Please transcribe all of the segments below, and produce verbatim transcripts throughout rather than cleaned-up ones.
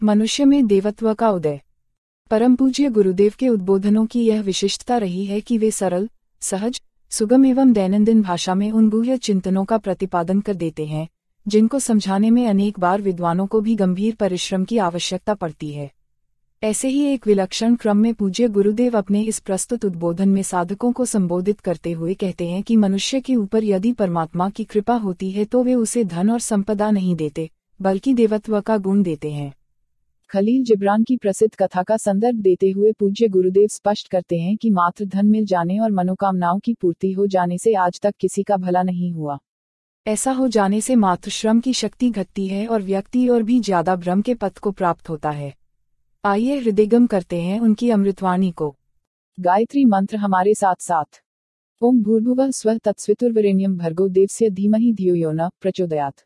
मनुष्य में देवत्व का उदय। परम पूज्य गुरुदेव के उद्बोधनों की यह विशिष्टता रही है कि वे सरल, सहज, सुगम एवं दैनंदिन भाषा में उन गुह्य चिंतनों का प्रतिपादन कर देते हैं जिनको समझाने में अनेक बार विद्वानों को भी गंभीर परिश्रम की आवश्यकता पड़ती है। ऐसे ही एक विलक्षण क्रम में पूज्य गुरुदेव अपने इस प्रस्तुत उद्बोधन में साधकों को संबोधित करते हुए कहते हैं कि मनुष्य के ऊपर यदि परमात्मा की कृपा होती है तो वे उसे धन और संपदा नहीं देते, बल्कि देवत्व का गुण देते हैं। खलील जिब्रान की प्रसिद्ध कथा का संदर्भ देते हुए पूज्य गुरुदेव स्पष्ट करते हैं कि मात्र धन मिल जाने और मनोकामनाओं की पूर्ति हो जाने से आज तक किसी का भला नहीं हुआ। ऐसा हो जाने से मात्र श्रम की शक्ति घटती है और व्यक्ति और भी ज्यादा भ्रम के पथ को प्राप्त होता है। आइए हृदयगम करते हैं उनकी अमृतवाणी को। गायत्री मंत्र हमारे साथ साथ। ओम भूर्भुवः स्वः तत्सवितुर्वरेण्यं भर्गो देवस्य धीमहि धियो यो न प्रचोदयात्।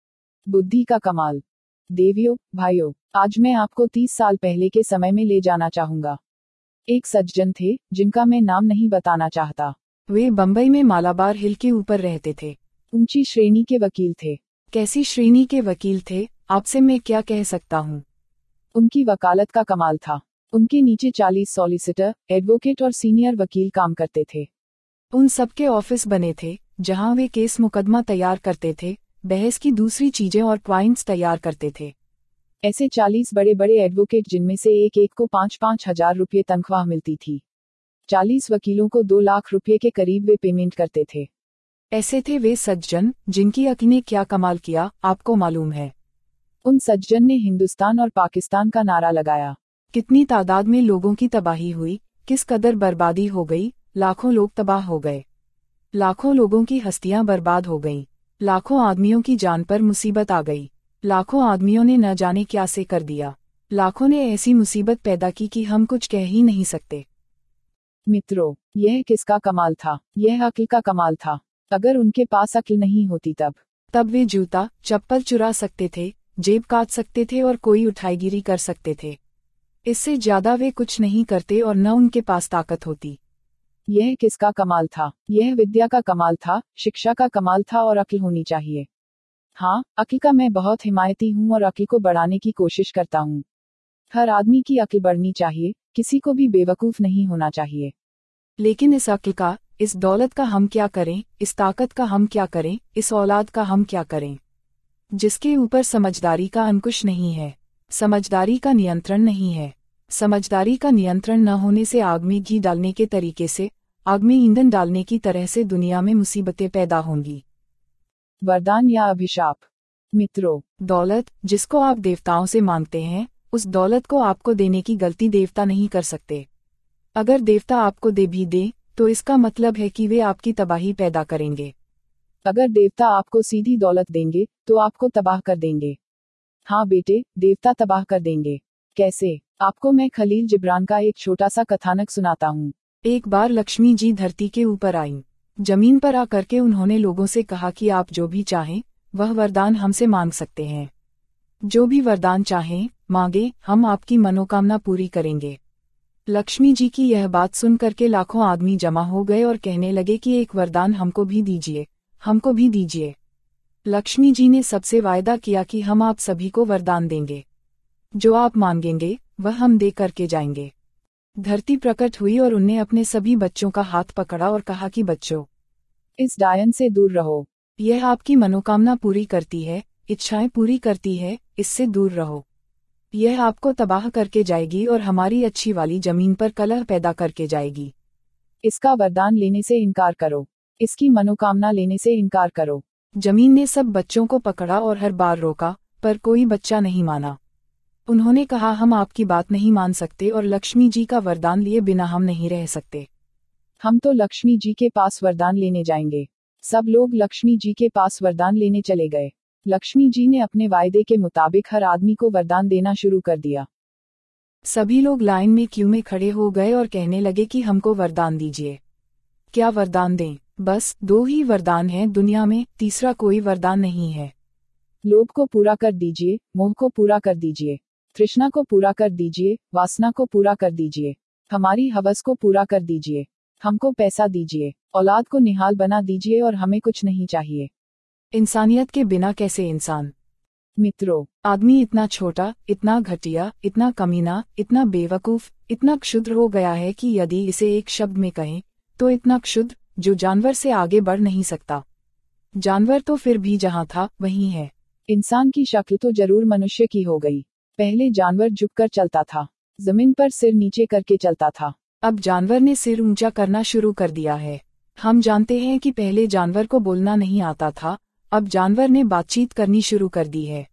बुद्धि का कमाल। देवियों, भाइयों, आज मैं आपको तीस साल पहले के समय में ले जाना चाहूंगा। एक सज्जन थे जिनका मैं नाम नहीं बताना चाहता। वे बंबई में मालाबार हिल के ऊपर रहते थे। ऊंची श्रेणी के वकील थे। कैसी श्रेणी के वकील थे, आपसे मैं क्या कह सकता हूँ। उनकी वकालत का कमाल था। उनके नीचे चालीस सॉलिसिटर, एडवोकेट और सीनियर वकील काम करते थे। उन सबके ऑफिस बने थे जहां वे केस मुकदमा तैयार करते थे, बहस की दूसरी चीजें और पॉइंट्स तैयार करते थे। ऐसे चालीस बड़े बड़े एडवोकेट जिनमें से एक एक को पाँच पाँच हजार रुपये तनख्वाह मिलती थी। चालीस वकीलों को दो लाख रुपये के करीब वे पेमेंट करते थे। ऐसे थे वे सज्जन जिनकी अक्ल ने क्या कमाल किया, आपको मालूम है। उन सज्जन ने हिंदुस्तान और पाकिस्तान का नारा लगाया। कितनी तादाद में लोगों की तबाही हुई, किस कदर बर्बादी हो गई, लाखों लोग तबाह हो गए। लाखों लोगों की हस्तियां बर्बाद हो गईं। लाखों आदमियों की जान पर मुसीबत आ गई। लाखों आदमियों ने न जाने क्या से कर दिया। लाखों ने ऐसी मुसीबत पैदा की कि हम कुछ कह ही नहीं सकते। मित्रों, यह किसका कमाल था? यह अक्ल का कमाल था। अगर उनके पास अक्ल नहीं होती तब तब वे जूता चप्पल चुरा सकते थे, जेब काट सकते थे और कोई उठाईगिरी कर सकते थे। इससे ज्यादा वे कुछ नहीं करते और न उनके पास ताकत होती। यह किसका कमाल था? यह विद्या का कमाल था, शिक्षा का कमाल था और अक्ल होनी चाहिए। हाँ, अक्ल का मैं बहुत हिमायती हूँ और अक्ल को बढ़ाने की कोशिश करता हूँ। हर आदमी की अक्ल बढ़नी चाहिए, किसी को भी बेवकूफ नहीं होना चाहिए। लेकिन इस अक्ल का, इस दौलत का हम क्या करें, इस ताकत का हम क्या करें, इस औलाद का हम क्या करें, जिसके ऊपर समझदारी का अंकुश नहीं है, समझदारी का नियंत्रण नहीं है। समझदारी का नियंत्रण न होने से आग में घी डालने के तरीके से, आग में ईंधन डालने की तरह से दुनिया में मुसीबतें पैदा होंगी। वरदान या अभिशाप। मित्रों, दौलत जिसको आप देवताओं से मांगते हैं, उस दौलत को आपको देने की गलती देवता नहीं कर सकते। अगर देवता आपको दे भी दे तो इसका मतलब है कि वे आपकी तबाही पैदा करेंगे। अगर देवता आपको सीधी दौलत देंगे तो आपको तबाह कर देंगे। हाँ बेटे, देवता तबाह कर देंगे। कैसे? आपको मैं खलील जिब्रान का एक छोटा सा कथानक सुनाता हूँ। एक बार लक्ष्मी जी धरती के ऊपर आईं। जमीन पर आकर के उन्होंने लोगों से कहा कि आप जो भी चाहें वह वरदान हमसे मांग सकते हैं। जो भी वरदान चाहें मांगे, हम आपकी मनोकामना पूरी करेंगे। लक्ष्मी जी की यह बात सुन करके लाखों आदमी जमा हो गए और कहने लगे कि एक वरदान हमको भी दीजिए, हमको भी दीजिए। लक्ष्मी जी ने सबसे वायदा किया कि हम आप सभी को वरदान देंगे। जो आप मांगेंगे वह हम दे करके जाएंगे। धरती प्रकट हुई और उनने अपने सभी बच्चों का हाथ पकड़ा और कहा कि बच्चों, इस डायन से दूर रहो। यह आपकी मनोकामना पूरी करती है, इच्छाएं पूरी करती है, इससे दूर रहो। यह आपको तबाह करके जाएगी और हमारी अच्छी वाली जमीन पर कलह पैदा करके जाएगी। इसका वरदान लेने से इनकार करो, इसकी मनोकामना लेने से इनकार करो। जमीन ने सब बच्चों को पकड़ा और हर बार रोका, पर कोई बच्चा नहीं माना। उन्होंने कहा हम आपकी बात नहीं मान सकते और लक्ष्मी जी का वरदान लिए बिना हम नहीं रह सकते। हम तो लक्ष्मी जी के पास वरदान लेने जाएंगे। सब लोग लक्ष्मी जी के पास वरदान लेने चले गए। लक्ष्मी जी ने अपने वायदे के मुताबिक हर आदमी को वरदान देना शुरू कर दिया। सभी लोग लाइन में क्यू में खड़े हो गए और कहने लगे कि हमको वरदान दीजिए। क्या वरदान दें? बस दो ही वरदान हैं दुनिया में, तीसरा कोई वरदान नहीं है। लोभ को पूरा कर दीजिए, मोह को पूरा कर दीजिए, तृष्णा को पूरा कर दीजिए, वासना को पूरा कर दीजिए, हमारी हवस को पूरा कर दीजिए, हमको पैसा दीजिए, औलाद को निहाल बना दीजिए और हमें कुछ नहीं चाहिए। इंसानियत के बिना कैसे इंसान? मित्रों, आदमी इतना छोटा, इतना घटिया, इतना कमीना, इतना बेवकूफ, इतना क्षुद्र हो गया है कि यदि इसे एक शब्द में कहें तो इतना क्षुद्र जो जानवर से आगे बढ़ नहीं सकता। जानवर तो फिर भी जहाँ था वहीं है। इंसान की शक्ल तो जरूर मनुष्य की हो गई। पहले जानवर झुककर चलता था, जमीन पर सिर नीचे करके चलता था। अब जानवर ने सिर ऊंचा करना शुरू कर दिया है। हम जानते हैं कि पहले जानवर को बोलना नहीं आता था, अब जानवर ने बातचीत करनी शुरू कर दी है।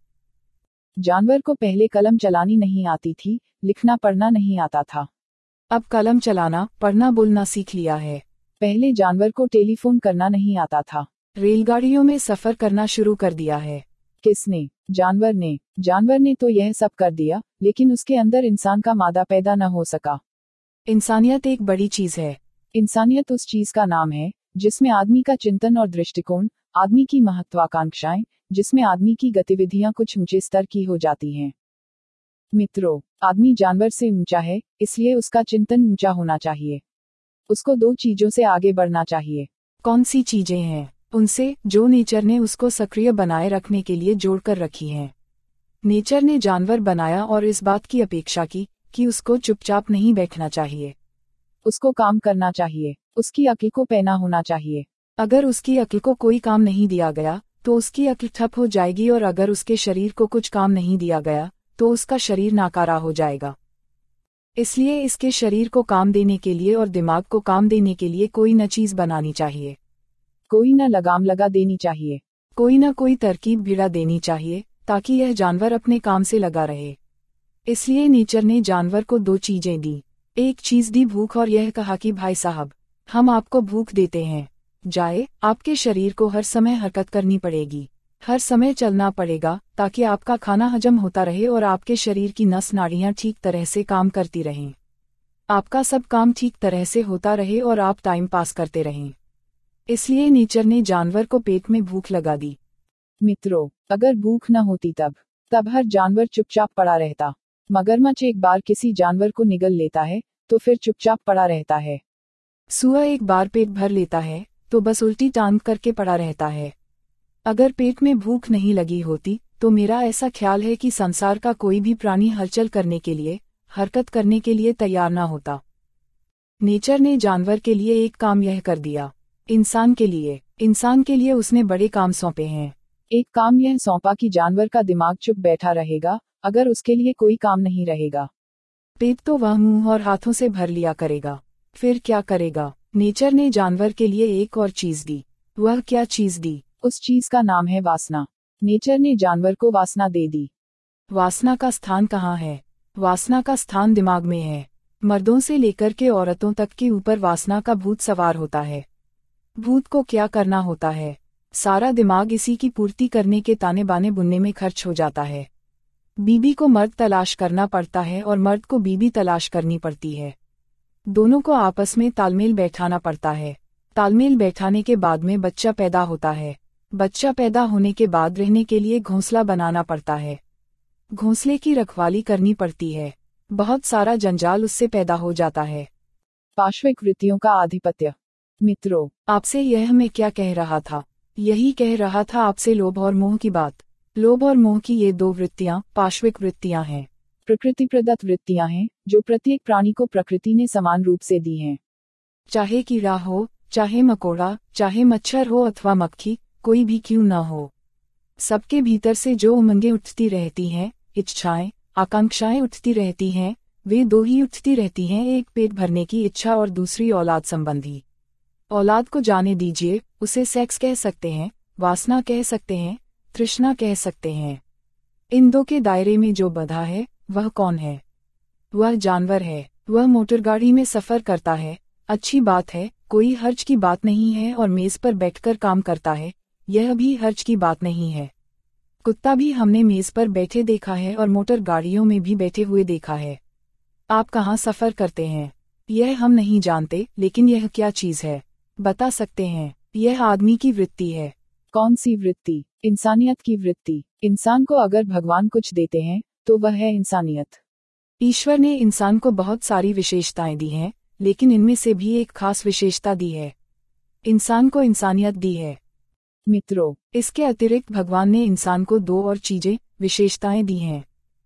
जानवर को पहले कलम चलानी नहीं आती थी, लिखना पढ़ना नहीं आता था। अब कलम चलाना, पढ़ना बोलना सीख लिया है। पहले जानवर को टेलीफोन करना नहीं आता था, रेलगाड़ियों में सफर करना शुरू कर दिया है। किसने? जानवर ने। जानवर ने तो यह सब कर दिया, लेकिन उसके अंदर इंसान का मादा पैदा न हो सका। इंसानियत एक बड़ी चीज है। इंसानियत उस चीज का नाम है जिसमें आदमी का चिंतन और दृष्टिकोण, आदमी की महत्वाकांक्षाएं, जिसमें आदमी की गतिविधियां कुछ ऊंचे स्तर की हो जाती हैं। मित्रों, आदमी जानवर से ऊंचा है, इसलिए उसका चिंतन ऊंचा होना चाहिए। उसको दो चीजों से आगे बढ़ना चाहिए। कौन सी चीजें हैं? उनसे जो नेचर ने उसको सक्रिय बनाए रखने के लिए जोड़कर रखी हैं। नेचर ने जानवर बनाया और इस बात की अपेक्षा की कि उसको चुपचाप नहीं बैठना चाहिए, उसको काम करना चाहिए, उसकी अक्ल को पैना होना चाहिए। अगर उसकी अक्ल को कोई काम नहीं दिया गया तो उसकी अक्ल ठप हो जाएगी, और अगर उसके शरीर को कुछ काम नहीं दिया गया तो उसका शरीर नाकारा हो जाएगा। इसलिए इसके शरीर को काम देने के लिए और दिमाग को काम देने के लिए कोई न चीज बनानी चाहिए, कोई न लगाम लगा देनी चाहिए, कोई न कोई तरकीब भिड़ा देनी चाहिए, ताकि यह जानवर अपने काम से लगा रहे। इसलिए नेचर ने जानवर को दो चीजें दी। एक चीज दी भूख, और यह कहा कि भाई साहब, हम आपको भूख देते हैं, जाए, आपके शरीर को हर समय हरकत करनी पड़ेगी, हर समय चलना पड़ेगा, ताकि आपका खाना हजम होता रहे और आपके शरीर की नस नाड़ियां ठीक तरह से काम करती रहें, आपका सब काम ठीक तरह से होता रहे और आप टाइम पास करते रहें। इसलिए नेचर ने जानवर को पेट में भूख लगा दी। मित्रों, अगर भूख न होती तब तब हर जानवर चुपचाप पड़ा रहता। मगरमच्छ एक बार किसी जानवर को निगल लेता है तो फिर चुपचाप पड़ा रहता है। सूअर एक बार पेट भर लेता है तो बस उल्टी टांग करके पड़ा रहता है। अगर पेट में भूख नहीं लगी होती तो मेरा ऐसा ख्याल है कि संसार का कोई भी प्राणी हलचल करने के लिए, हरकत करने के लिए तैयार ना होता। नेचर ने जानवर के लिए एक काम यह कर दिया। इंसान के लिए इंसान के लिए उसने बड़े काम सौंपे हैं। एक काम यह सौंपा कि जानवर का दिमाग चुप बैठा रहेगा अगर उसके लिए कोई काम नहीं रहेगा। पेट तो वह मुंह और हाथों से भर लिया करेगा। फिर क्या करेगा? नेचर ने जानवर के लिए एक और चीज दी। वह क्या चीज दी? उस चीज का नाम है वासना। नेचर ने जानवर को वासना दे दी। वासना का स्थान कहाँ है? वासना का स्थान दिमाग में है। मर्दों से लेकर के औरतों तक के ऊपर वासना का भूत सवार होता है। भूत को क्या करना होता है? सारा दिमाग इसी की पूर्ति करने के ताने बाने बुनने में खर्च हो जाता है। बीबी को मर्द तलाश करना पड़ता है और मर्द को बीबी तलाश करनी पड़ती है। दोनों को आपस में तालमेल बैठाना पड़ता है। तालमेल बैठाने के बाद में बच्चा पैदा होता है। बच्चा पैदा होने के बाद रहने के लिए घोंसला बनाना पड़ता है। घोंसले की रखवाली करनी पड़ती है। बहुत सारा जंजाल उससे पैदा हो जाता है। पार्श्विक वृत्तियों का आधिपत्य। मित्रों, आपसे यह मैं क्या कह रहा था? यही कह रहा था आपसे लोभ और मोह की बात। लोभ और मोह की ये दो वृत्तियां पार्श्विक वृत्तियां हैं। प्रकृति प्रदत्त वृत्तियां हैं जो प्रत्येक प्राणी को प्रकृति ने समान रूप से दी हैं। चाहे कीड़ा हो, चाहे मकोड़ा, चाहे मच्छर हो अथवा मक्खी, कोई भी क्यों न हो, सबके भीतर से जो उमंगें उठती रहती हैं, इच्छाएं, आकांक्षाएं उठती रहती हैं, वे दो ही उठती रहती हैं, एक पेट भरने की इच्छा और दूसरी औलाद संबंधी। औलाद को जाने दीजिए, उसे सेक्स कह सकते हैं, वासना कह सकते हैं, तृष्णा कह सकते हैं। इन दो के दायरे में जो बंधा है वह कौन है? वह जानवर है। वह मोटरगाड़ी में सफर करता है, अच्छी बात है, कोई हर्ज की बात नहीं है, और मेज पर बैठकर काम करता है, यह भी हर्ज की बात नहीं है। कुत्ता भी हमने मेज पर बैठे देखा है और मोटर गाड़ियों में भी बैठे हुए देखा है। आप कहाँ सफर करते हैं यह हम नहीं जानते, लेकिन यह क्या चीज है बता सकते हैं? यह आदमी की वृत्ति है। कौन सी वृत्ति? इंसानियत की वृत्ति। इंसान को अगर भगवान कुछ देते हैं तो वह है इंसानियत। ईश्वर ने इंसान को बहुत सारी विशेषताएं दी हैं, लेकिन इनमें से भी एक खास विशेषता दी है। इंसान को इंसानियत दी है। मित्रों, इसके अतिरिक्त भगवान ने इंसान को दो और चीजें विशेषताएं दी हैं।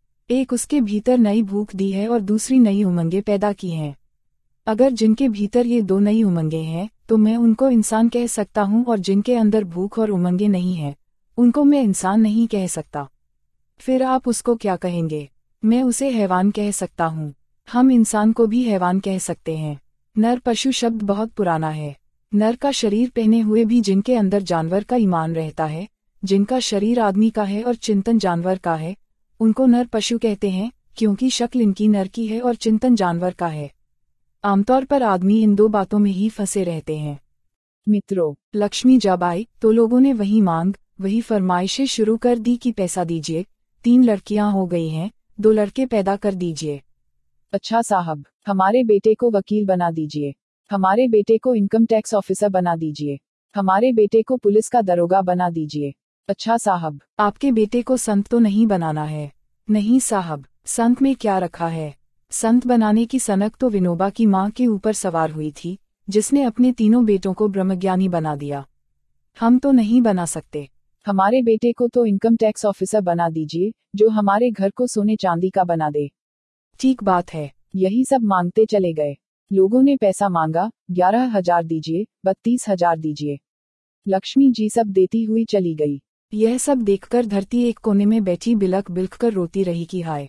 एक उसके भीतर नई भूख दी है और दूसरी नई उमंगें पैदा की हैं। अगर जिनके भीतर ये दो नई उमंगें हैं तो मैं उनको इंसान कह सकता हूँ, और जिनके अंदर भूख और उमंगें नहीं हैं उनको मैं इंसान नहीं कह सकता। फिर आप उसको क्या कहेंगे? मैं उसे हैवान कह सकता हूँ। हम इंसान को भी हैवान कह सकते हैं। नर पशु शब्द बहुत पुराना है। नर का शरीर पहने हुए भी जिनके अंदर जानवर का ईमान रहता है, जिनका शरीर आदमी का है और चिंतन जानवर का है, उनको नर पशु कहते हैं, क्योंकि शक्ल इनकी नर की है और चिंतन जानवर का है। आमतौर पर आदमी इन दो बातों में ही फंसे रहते हैं। मित्रों, लक्ष्मी जब आई तो लोगों ने वही मांग वही फरमाइशें शुरू कर दी कि पैसा दीजिए, तीन लड़कियां हो गई हैं, दो लड़के पैदा कर दीजिए। अच्छा साहब, हमारे बेटे को वकील बना दीजिए, हमारे बेटे को इनकम टैक्स ऑफिसर बना दीजिए, हमारे बेटे को पुलिस का दरोगा बना दीजिए। अच्छा साहब, आपके बेटे को संत तो नहीं बनाना है? नहीं साहब, संत में क्या रखा है? संत बनाने की सनक तो विनोबा की माँ के ऊपर सवार हुई थी, जिसने अपने तीनों बेटों को ब्रह्मज्ञानी बना दिया। हम तो नहीं बना सकते। हमारे बेटे को तो इनकम टैक्स ऑफिसर बना दीजिए, जो हमारे घर को सोने चांदी का बना दे। ठीक बात है। यही सब मांगते चले गए। लोगों ने पैसा मांगा, ग्यारह हजार दीजिए, बत्तीस हजार दीजिए। लक्ष्मी जी सब देती हुई चली गई। यह सब देखकर धरती एक कोने में बैठी बिलख बिलख कर रोती रही कि हाय,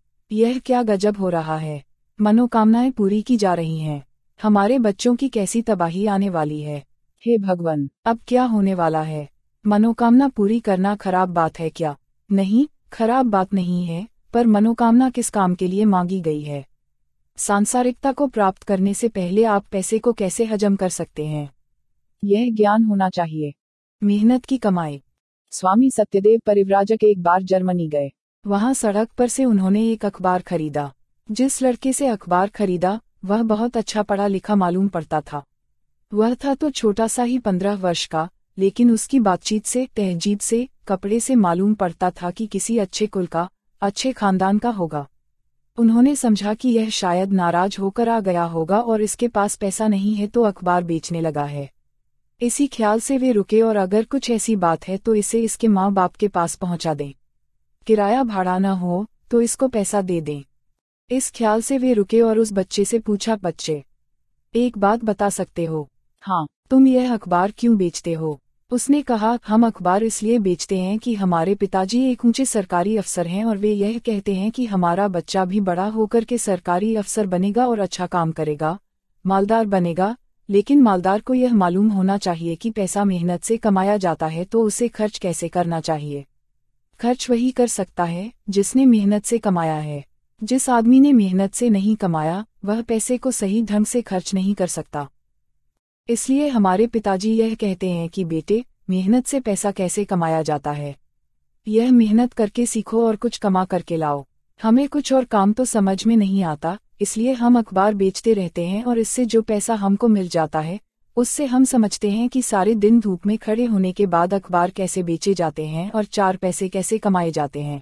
यह क्या गजब हो रहा है। मनोकामनाएं पूरी की जा रही हैं, हमारे बच्चों की कैसी तबाही आने वाली है। हे भगवान, अब क्या होने वाला है? मनोकामना पूरी करना खराब बात है क्या? नहीं, खराब बात नहीं है, पर मनोकामना किस काम के लिए मांगी गई है? सांसारिकता को प्राप्त करने से पहले आप पैसे को कैसे हजम कर सकते हैं, यह ज्ञान होना चाहिए। मेहनत की कमाई। स्वामी सत्यदेव परिव्राजक एक बार जर्मनी गए। वहां सड़क पर से उन्होंने एक अखबार खरीदा। जिस लड़के से अखबार खरीदा वह बहुत अच्छा पढ़ा लिखा मालूम पड़ता था। वह था तो छोटा सा ही पंद्रह वर्ष का, लेकिन उसकी बातचीत से, तहजीब से, कपड़े से मालूम पड़ता था कि किसी अच्छे कुल का, अच्छे खानदान का होगा। उन्होंने समझा कि यह शायद नाराज होकर आ गया होगा और इसके पास पैसा नहीं है तो अखबार बेचने लगा है। इसी ख्याल से वे रुके और अगर कुछ ऐसी बात है तो इसे इसके माँ बाप के पास पहुंचा दें। किराया भाड़ा न हो तो इसको पैसा दे दें। इस ख्याल से वे रुके और उस बच्चे से पूछा, बच्चे, एक बात बता सकते हो? हाँ। तुम यह अखबार क्यों बेचते हो? उसने कहा, हम अखबार इसलिए बेचते हैं कि हमारे पिताजी एक ऊंचे सरकारी अफसर हैं और वे यह कहते हैं कि हमारा बच्चा भी बड़ा होकर के सरकारी अफसर बनेगा और अच्छा काम करेगा, मालदार बनेगा। लेकिन मालदार को यह मालूम होना चाहिए कि पैसा मेहनत से कमाया जाता है तो उसे खर्च कैसे करना चाहिए। खर्च वही कर सकता है जिसने मेहनत से कमाया है। जिस आदमी ने मेहनत से नहीं कमाया वह पैसे को सही ढंग से खर्च नहीं कर सकता। इसलिए हमारे पिताजी यह कहते हैं कि बेटे, मेहनत से पैसा कैसे कमाया जाता है, यह मेहनत करके सीखो और कुछ कमा करके लाओ। हमें कुछ और काम तो समझ में नहीं आता, इसलिए हम अखबार बेचते रहते हैं और इससे जो पैसा हमको मिल जाता है उससे हम समझते हैं कि सारे दिन धूप में खड़े होने के बाद अखबार कैसे बेचे जाते हैं और चार पैसे कैसे कमाए जाते हैं।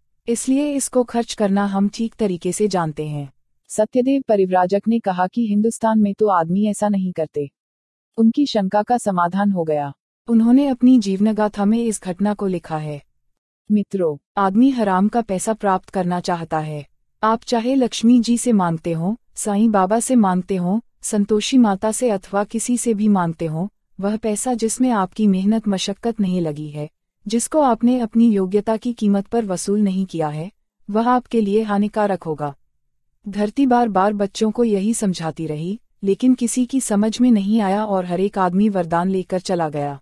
इसलिए इसको खर्च करना हम ठीक तरीके से जानते हैं। सत्यदेव परिव्राजक ने कहा कि हिंदुस्तान में तो आदमी ऐसा नहीं करते। उनकी शंका का समाधान हो गया। उन्होंने अपनी जीवनगाथा में इस घटना को लिखा है। मित्रों, आदमी हराम का पैसा प्राप्त करना चाहता है। आप चाहे लक्ष्मी जी से मांगते हो, साईं बाबा से मांगते हो, संतोषी माता से अथवा किसी से भी मांगते हो, वह पैसा जिसमें आपकी मेहनत मशक्कत नहीं लगी है, जिसको आपने अपनी योग्यता की कीमत पर वसूल नहीं किया है, वह आपके लिए हानिकारक होगा। धरती बार बार बच्चों को यही समझाती रही, लेकिन किसी की समझ में नहीं आया और हर एक आदमी वरदान लेकर चला गया।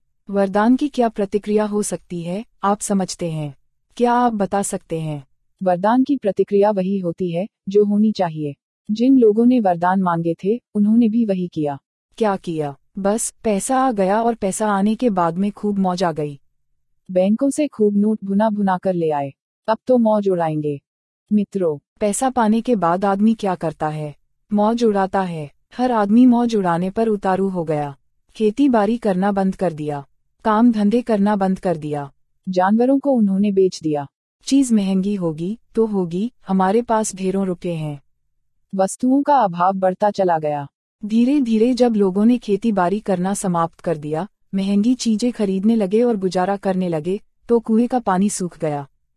वरदान की क्या प्रतिक्रिया हो सकती है, आप समझते हैं? क्या आप बता सकते हैं? वरदान की प्रतिक्रिया वही होती है जो होनी चाहिए। जिन लोगों ने वरदान मांगे थे उन्होंने भी वही किया। क्या किया? बस पैसा आ गया और पैसा आने के बाद में खूब मौज आ गई। बैंकों से खूब नोट भुना भुना कर ले आए, अब तो मौज उड़ाएंगे। मित्रों, पैसा पाने के बाद आदमी क्या करता है? मौज उड़ाता है। हर आदमी मौज उड़ाने पर उतारू हो गया। खेती बाड़ी करना बंद कर दिया, काम धंधे करना बंद कर दिया, जानवरों को उन्होंने बेच दिया। चीज महंगी होगी तो होगी, हमारे पास ढेरों रुपए हैं। वस्तुओं का अभाव बढ़ता चला गया। धीरे धीरे जब लोगों ने खेती बाड़ी करना समाप्त कर दिया, महंगी चीजें खरीदने लगे और गुजारा करने लगे, तो कुएं का पानी सूख गया।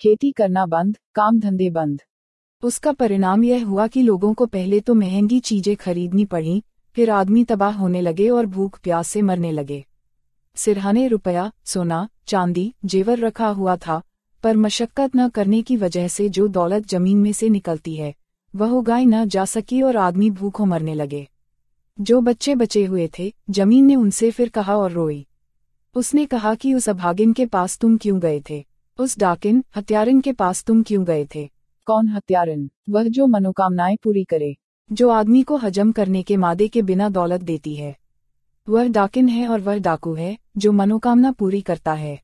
खेती करना बंद, काम धंधे बंद। उसका परिणाम यह हुआ कि लोगों को पहले तो महंगी चीजें खरीदनी पड़ी, फिर आदमी तबाह होने लगे और भूख प्यास से मरने लगे। सिरहाने रुपया, सोना, चांदी, जेवर रखा हुआ था, पर मशक्कत न करने की वजह से जो दौलत जमीन में से निकलती है वह उगाई न जा सकी और आदमी भूखों मरने लगे। जो बच्चे बचे हुए थे, जमीन ने उनसे फिर कहा और रोई। उसने कहा कि उस अभागिन के पास तुम क्यों गए थे? उस डाकिन, हत्यारिन के पास तुम क्यों गए थे? कौन हत्यारिन? वह जो मनोकामनाएं पूरी करे, जो आदमी को हजम करने के मादे के बिना दौलत देती है। वह डाकिन है और वह डाकू है जो मनोकामना पूरी करता है।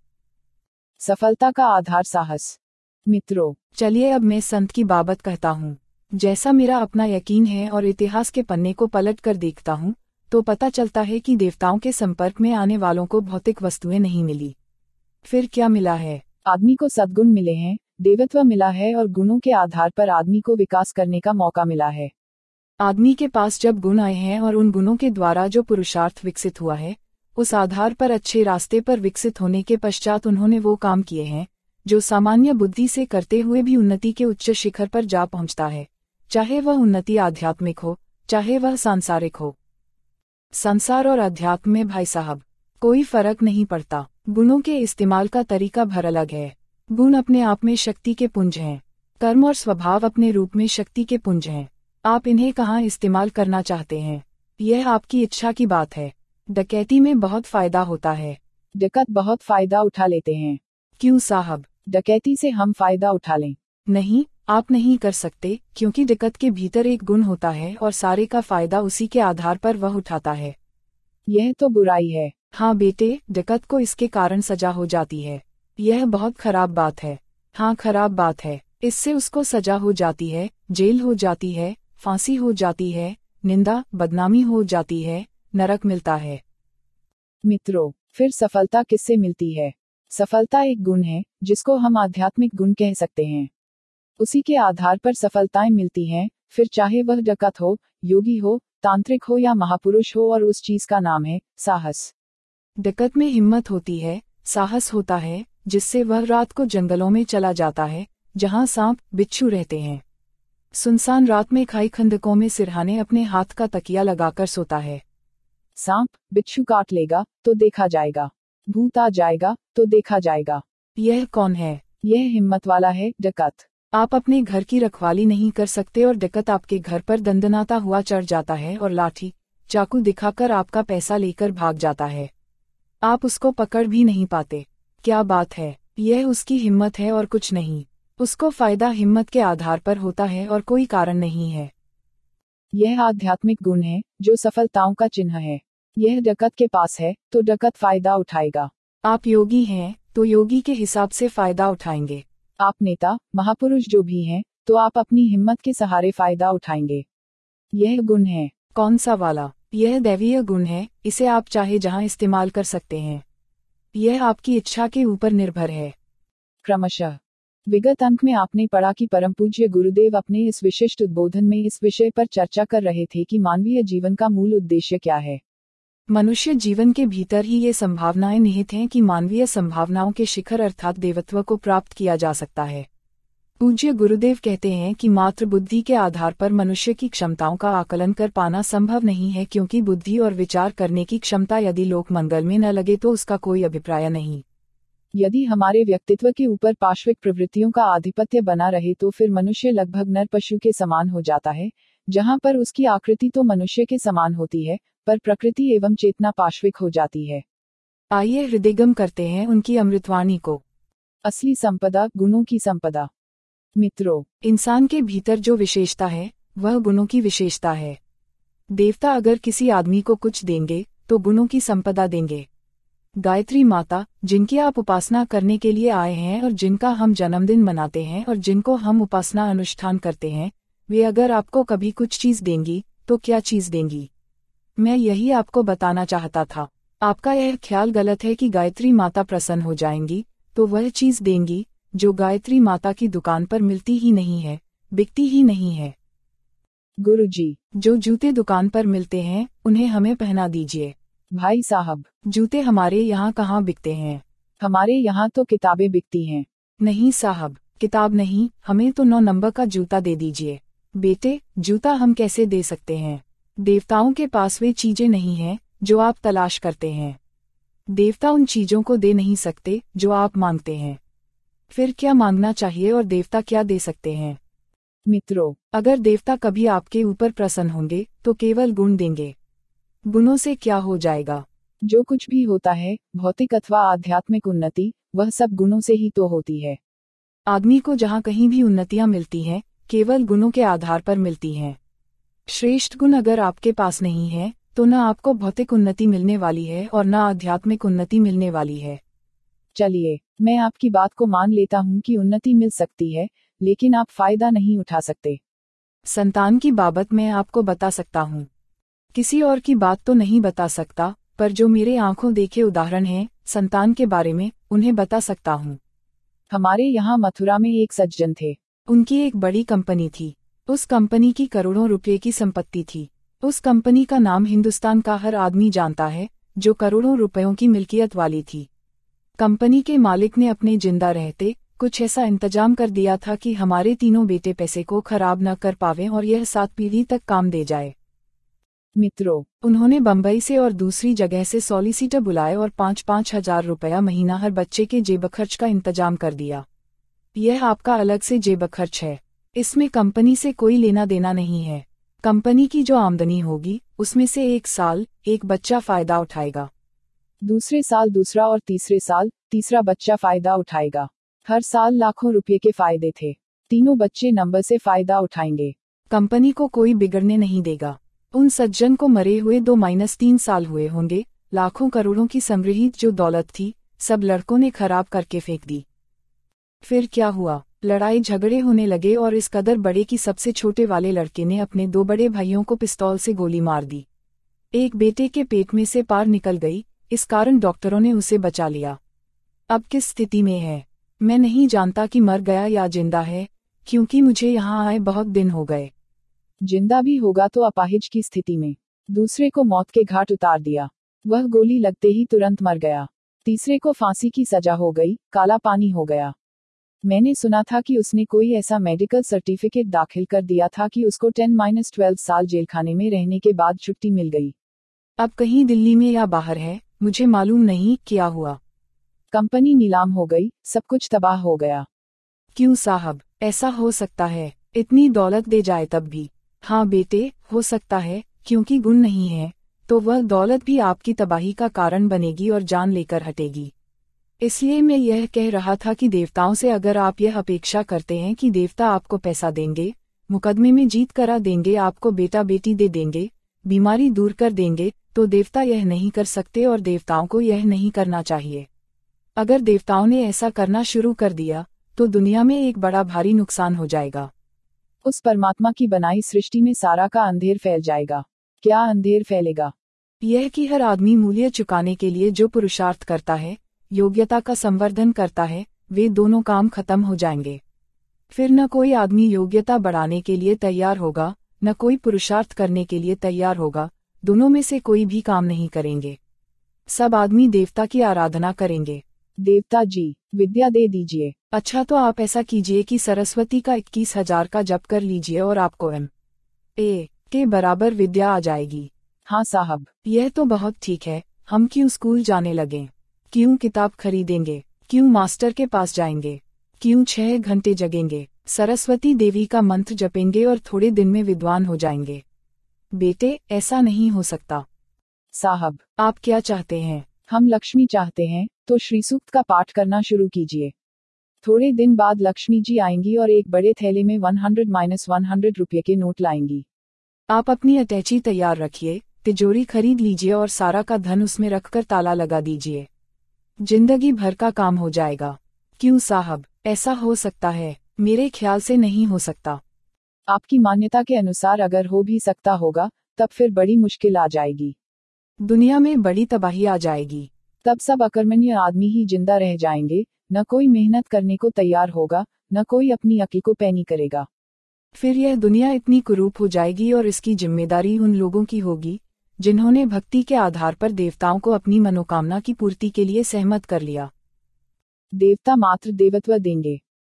सफलता का आधार साहस। मित्रों, चलिए अब मैं संत की बाबत कहता हूँ। जैसा मेरा अपना यकीन है और इतिहास के पन्ने को पलट कर देखता हूँ, तो पता चलता है कि देवताओं के संपर्क में आने वालों को भौतिक वस्तुएं नहीं मिली। फिर क्या मिला है? आदमी को सद्गुण मिले हैं, देवत्व मिला है और गुणों के आधार पर आदमी को विकास करने का मौका मिला है। आदमी के पास जब गुण आए हैं और उन गुणों के द्वारा जो पुरुषार्थ विकसित हुआ है, उस आधार पर अच्छे रास्ते पर विकसित होने के पश्चात उन्होंने वो काम किए हैं जो सामान्य बुद्धि से करते हुए भी उन्नति के उच्च शिखर पर जा पहुंचता है, चाहे वह उन्नति आध्यात्मिक हो, चाहे वह सांसारिक हो। संसार और अध्यात्म में भाई साहब कोई फर्क नहीं पड़ता। गुणों के इस्तेमाल का तरीका भर अलग है। गुण अपने आप में शक्ति के पुंज हैं। कर्म और स्वभाव अपने रूप में शक्ति के पुंज हैं। आप इन्हें कहाँ इस्तेमाल करना चाहते हैं, यह आपकी इच्छा की बात है। डकैती में बहुत फायदा होता है। डकैत बहुत फायदा उठा लेते हैं। क्यों साहब? डकैती से हम फायदा उठा लें? नहीं, आप नहीं कर सकते, क्योंकि डकैत के भीतर एक गुण होता है और सारे का फायदा उसी के आधार पर वह उठाता है। यह तो बुराई है। हाँ बेटे, डकैत को इसके कारण सजा हो जाती है। यह बहुत खराब बात है। हाँ, खराब बात है। इससे उसको सजा हो जाती है, जेल हो जाती है, फांसी हो जाती है, निंदा बदनामी हो जाती है, नरक मिलता है। मित्रों, फिर सफलता किससे मिलती है? सफलता एक गुण है जिसको हम आध्यात्मिक गुण कह सकते हैं। उसी के आधार पर सफलताएं मिलती हैं, फिर चाहे वह डकैत हो, योगी हो, तांत्रिक हो या महापुरुष हो, और उस चीज का नाम है साहस। डकैत में हिम्मत होती है, साहस होता है, जिससे वह रात को जंगलों में चला जाता है जहां सांप बिच्छू रहते हैं। सुनसान रात में खाई खंदकों में सिरहाने अपने हाथ का तकिया लगाकर सोता है। सांप बिच्छू काट लेगा तो देखा जाएगा, भूत आ जाएगा तो देखा जाएगा। यह कौन है? यह हिम्मत वाला है, डकैत। आप अपने घर की रखवाली नहीं कर सकते और डकैत आपके घर पर दंदनाता हुआ चढ़ जाता है और लाठी चाकू दिखाकर आपका पैसा लेकर भाग जाता है। आप उसको पकड़ भी नहीं पाते। क्या बात है! यह उसकी हिम्मत है और कुछ नहीं। उसको फायदा हिम्मत के आधार पर होता है और कोई कारण नहीं है। यह आध्यात्मिक गुण है जो सफलताओं का चिन्ह है। यह डकैत के पास है तो डकैत फायदा उठाएगा। आप योगी हैं तो योगी के हिसाब से फायदा उठाएंगे। आप नेता महापुरुष जो भी हैं तो आप अपनी हिम्मत के सहारे फायदा उठाएंगे। यह गुण है। कौन सा वाला? यह दैवीय गुण है। इसे आप चाहे जहां इस्तेमाल कर सकते हैं। यह आपकी इच्छा के ऊपर निर्भर है। क्रमशः विगत अंक में आपने पढ़ा कि परम पूज्य गुरुदेव अपने इस विशिष्ट उद्बोधन में इस विषय पर चर्चा कर रहे थे कि मानवीय जीवन का मूल उद्देश्य क्या है। मनुष्य जीवन के भीतर ही ये संभावनाएं निहित हैं कि मानवीय संभावनाओं के शिखर अर्थात देवत्व को प्राप्त किया जा सकता है। पूज्य गुरुदेव कहते हैं कि मात्र बुद्धि के आधार पर मनुष्य की क्षमताओं का आकलन कर पाना संभव नहीं है, क्योंकि बुद्धि और विचार करने की क्षमता यदि लोक मंगल में न लगे तो उसका कोई अभिप्राय नहीं। यदि हमारे व्यक्तित्व के ऊपर पाश्विक प्रवृत्तियों का आधिपत्य बना रहे तो फिर मनुष्य लगभग नर पशु के समान हो जाता है, जहां पर उसकी आकृति तो मनुष्य के समान होती है, पर प्रकृति एवं चेतना पाश्विक हो जाती है। आइए हृदयगम करते हैं उनकी अमृतवाणी को। असली संपदा गुणों की संपदा। मित्रों, इंसान के भीतर जो विशेषता है वह गुणों की विशेषता है। देवता अगर किसी आदमी को कुछ देंगे तो गुणों की संपदा देंगे। गायत्री माता, जिनकी आप उपासना करने के लिए आए हैं और जिनका हम जन्मदिन मनाते हैं और जिनको हम उपासना अनुष्ठान करते हैं, वे अगर आपको कभी कुछ चीज देंगी तो क्या चीज देंगी? मैं यही आपको बताना चाहता था। आपका यह ख्याल गलत है कि गायत्री माता प्रसन्न हो जाएंगी तो वह चीज देंगी जो गायत्री माता की दुकान पर मिलती ही नहीं है, बिकती ही नहीं है। गुरुजी, जो जूते दुकान पर मिलते हैं उन्हें हमें पहना दीजिए। भाई साहब, जूते हमारे यहाँ कहाँ बिकते हैं? हमारे यहाँ तो किताबें बिकती हैं। नहीं साहब, किताब नहीं, हमें तो नौ नंबर का जूता दे दीजिए। बेटे, जूता हम कैसे दे सकते हैं? देवताओं के पास वे चीजें नहीं हैं जो आप तलाश करते हैं। देवता उन चीजों को दे नहीं सकते जो आप मांगते हैं। फिर क्या मांगना चाहिए और देवता क्या दे सकते हैं? मित्रों, अगर देवता कभी आपके ऊपर प्रसन्न होंगे तो केवल गुण देंगे। गुणों से क्या हो जाएगा? जो कुछ भी होता है, भौतिक अथवा आध्यात्मिक उन्नति, वह सब गुणों से ही तो होती है। आदमी को जहाँ कहीं भी उन्नतियाँ मिलती हैं, केवल गुणों के आधार पर मिलती हैं। श्रेष्ठ गुण अगर आपके पास नहीं है तो न आपको भौतिक उन्नति मिलने वाली है और न आध्यात्मिक उन्नति मिलने वाली है। चलिए, मैं आपकी बात को मान लेता हूँ कि उन्नति मिल सकती है, लेकिन आप फायदा नहीं उठा सकते। संतान की बाबत मैं आपको बता सकता हूँ, किसी और की बात तो नहीं बता सकता, पर जो मेरे आंखों देखे उदाहरण हैं संतान के बारे में, उन्हें बता सकता हूँ। हमारे यहाँ मथुरा में एक सज्जन थे। उनकी एक बड़ी कंपनी थी। उस कंपनी की करोड़ों रुपए की संपत्ति थी। उस कंपनी का नाम हिंदुस्तान का हर आदमी जानता है, जो करोड़ों रुपयों की मिल्कियत वाली थी। कंपनी के मालिक ने अपने जिंदा रहते कुछ ऐसा इंतजाम कर दिया था कि हमारे तीनों बेटे पैसे को खराब न कर पावें और यह सात पीढ़ी तक काम दे जाए। मित्रों, उन्होंने बंबई से और दूसरी जगह से सॉलिसिटर बुलाए और पाँच पाँच हजार रुपया महीना हर बच्चे के जेब खर्च का इंतजाम कर दिया। यह आपका अलग से जेब खर्च है। इसमें कंपनी से कोई लेना देना नहीं है। कंपनी की जो आमदनी होगी उसमें से एक साल एक बच्चा फायदा उठाएगा, दूसरे साल दूसरा और तीसरे साल तीसरा बच्चा फायदा उठाएगा। हर साल लाखों रुपए के फायदे थे। तीनों बच्चे नंबर से फायदा उठाएंगे। कंपनी को कोई बिगड़ने नहीं देगा। उन सज्जन को मरे हुए दो माइनस तीन साल हुए होंगे। लाखों करोड़ों की संग्रहित जो दौलत थी, सब लड़कों ने खराब करके फेंक दी। फिर क्या हुआ? लड़ाई झगड़े होने लगे और इस कदर बड़े कि सबसे छोटे वाले लड़के ने अपने दो बड़े भाइयों को पिस्तौल से गोली मार दी। एक बेटे के पेट में से पार निकल गई, इस कारण डॉक्टरों ने उसे बचा लिया। अब किस स्थिति में है मैं नहीं जानता कि मर गया या जिंदा है, क्योंकि मुझे यहाँ आए बहुत दिन हो गए। जिंदा भी होगा तो अपाहिज की स्थिति में। दूसरे को मौत के घाट उतार दिया, वह गोली लगते ही तुरंत मर गया। तीसरे को फांसी की सजा हो गई, काला पानी हो गया। मैंने सुना था कि उसने कोई ऐसा मेडिकल सर्टिफिकेट दाखिल कर दिया था कि उसको टेन माइनस ट्वेल्व साल जेल खाने में रहने के बाद छुट्टी मिल गई। अब कहीं दिल्ली में या बाहर है, मुझे मालूम नहीं क्या हुआ। कंपनी नीलाम हो गई, सब कुछ तबाह हो गया। क्यों साहब, ऐसा हो सकता है? इतनी दौलत दे जाए तब भी? हाँ बेटे, हो सकता है, क्योंकि गुण नहीं है तो वह दौलत भी आपकी तबाही का कारण बनेगी और जान लेकर हटेगी। इसलिए मैं यह कह रहा था कि देवताओं से अगर आप यह अपेक्षा करते हैं कि देवता आपको पैसा देंगे, मुकदमे में जीत करा देंगे, आपको बेटा बेटी दे देंगे, बीमारी दूर कर देंगे, तो देवता यह नहीं कर सकते और देवताओं को यह नहीं करना चाहिए। अगर देवताओं ने ऐसा करना शुरू कर दिया तो दुनिया में एक बड़ा भारी नुकसान हो जाएगा। उस परमात्मा की बनाई सृष्टि में सारा का अंधेर फैल जाएगा। क्या अंधेर फैलेगा? यह कि हर आदमी मूल्य चुकाने के लिए जो पुरुषार्थ करता है, योग्यता का संवर्धन करता है, वे दोनों काम खत्म हो जाएंगे। फिर न कोई आदमी योग्यता बढ़ाने के लिए तैयार होगा, न कोई पुरुषार्थ करने के लिए तैयार होगा। दोनों में से कोई भी काम नहीं करेंगे। सब आदमी देवता की आराधना करेंगे। देवता जी, विद्या दे दीजिए। अच्छा, तो आप ऐसा कीजिए कि सरस्वती का इक्कीस हजार का जप कर लीजिए और आपको एम ए के बराबर विद्या आ जाएगी। हाँ साहब, यह तो बहुत ठीक है। हम क्यों स्कूल जाने लगे? क्यों किताब खरीदेंगे? क्यों मास्टर के पास जाएंगे? क्यों छह घंटे जगेंगे? सरस्वती देवी का मंत्र जपेंगे और थोड़े दिन में विद्वान हो जाएंगे। बेटे, ऐसा नहीं हो सकता। साहब, आप क्या चाहते हैं? हम लक्ष्मी चाहते हैं, तो श्री सूक्त का पाठ करना शुरू कीजिए। थोड़े दिन बाद लक्ष्मी जी आएंगी और एक बड़े थैले में one hundred minus one hundred रुपये के नोट लाएंगी। आप अपनी अटैची तैयार रखिए, तिजोरी खरीद लीजिए और सारा का धन उसमें रखकर ताला लगा दीजिए। जिंदगी भर का काम हो जाएगा। क्यों साहब, ऐसा हो सकता है? मेरे ख्याल से नहीं हो सकता। आपकी मान्यता के अनुसार अगर हो भी सकता होगा, तब फिर बड़ी मुश्किल आ जाएगी। दुनिया में बड़ी तबाही आ जाएगी। तब सब अकर्मण्य आदमी ही जिंदा रह जाएंगे, न कोई मेहनत करने को तैयार होगा, न कोई अपनी अक्ल को पैनी करेगा। फिर यह दुनिया इतनी कुरूप हो जाएगी और इसकी जिम्मेदारी उन लोगों की होगी जिन्होंने भक्ति के आधार पर देवताओं को अपनी मनोकामना की पूर्ति के लिए सहमत कर लिया। देवता मात्र देवत्व देंगे।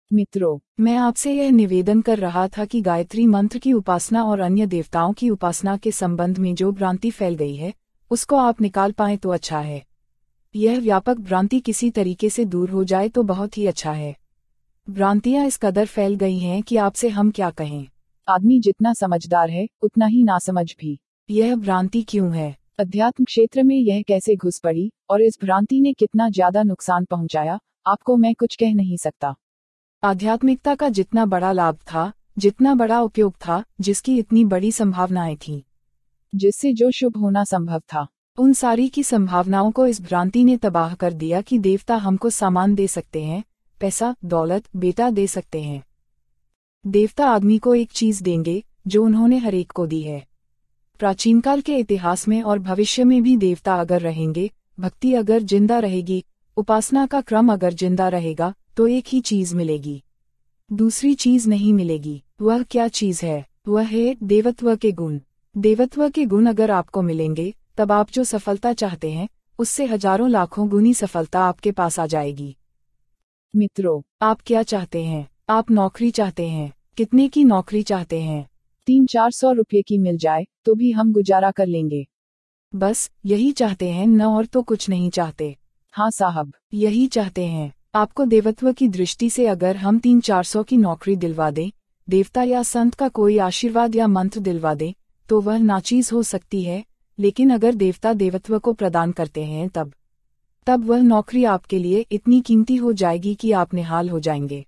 मित्रों, मैं आपसे यह निवेदन कर रहा था कि गायत्री मंत्र की उपासना और अन्य देवताओं की उपासना के संबंध में जो भ्रांति फैल गई है उसको आप निकाल पाएं तो अच्छा है। यह व्यापक भ्रांति किसी तरीके से दूर हो जाए तो बहुत ही अच्छा है। भ्रांतियां इस कदर फैल गई हैं कि आपसे हम क्या कहें। आदमी जितना समझदार है उतना ही नासमझ भी। यह भ्रांति क्यों है? अध्यात्म क्षेत्र में यह कैसे घुस पड़ी और इस भ्रांति ने कितना ज्यादा नुकसान पहुंचाया, आपको मैं कुछ कह नहीं सकता। आध्यात्मिकता का जितना बड़ा लाभ था, जितना बड़ा उपयोग था, जिसकी इतनी बड़ी संभावनाएं थीं, जिससे जो शुभ होना संभव था, उन सारी की संभावनाओं को इस भ्रांति ने तबाह कर दिया कि देवता हमको सामान दे सकते हैं, पैसा, दौलत, बेटा दे सकते हैं। देवता आदमी को एक चीज देंगे जो उन्होंने हर एक को दी है। प्राचीन काल के इतिहास में और भविष्य में भी देवता अगर रहेंगे, भक्ति अगर जिंदा रहेगी, उपासना का क्रम अगर जिंदा रहेगा, तो एक ही चीज मिलेगी, दूसरी चीज नहीं मिलेगी। वह क्या चीज है? वह है देवत्व के गुण। देवत्व के गुण अगर आपको मिलेंगे, तब आप जो सफलता चाहते हैं उससे हजारों लाखों गुनी सफलता आपके पास आ जाएगी। मित्रों, आप क्या चाहते हैं? आप नौकरी चाहते हैं? कितने की नौकरी चाहते हैं? तीन चार सौ रुपये की मिल जाए तो भी हम गुजारा कर लेंगे। बस यही चाहते हैं न, और तो कुछ नहीं चाहते। हाँ साहब, यही चाहते हैं। आपको देवत्व की दृष्टि से अगर हम तीन चार सौ की नौकरी दिलवा दें, देवता या संत का कोई आशीर्वाद या मंत्र दिलवा दें, तो वह नाचीज हो सकती है, लेकिन अगर देवता देवत्व को प्रदान करते हैं तब तब वह नौकरी आपके लिए इतनी कीमती हो जाएगी कि आप निहाल हो जाएंगे।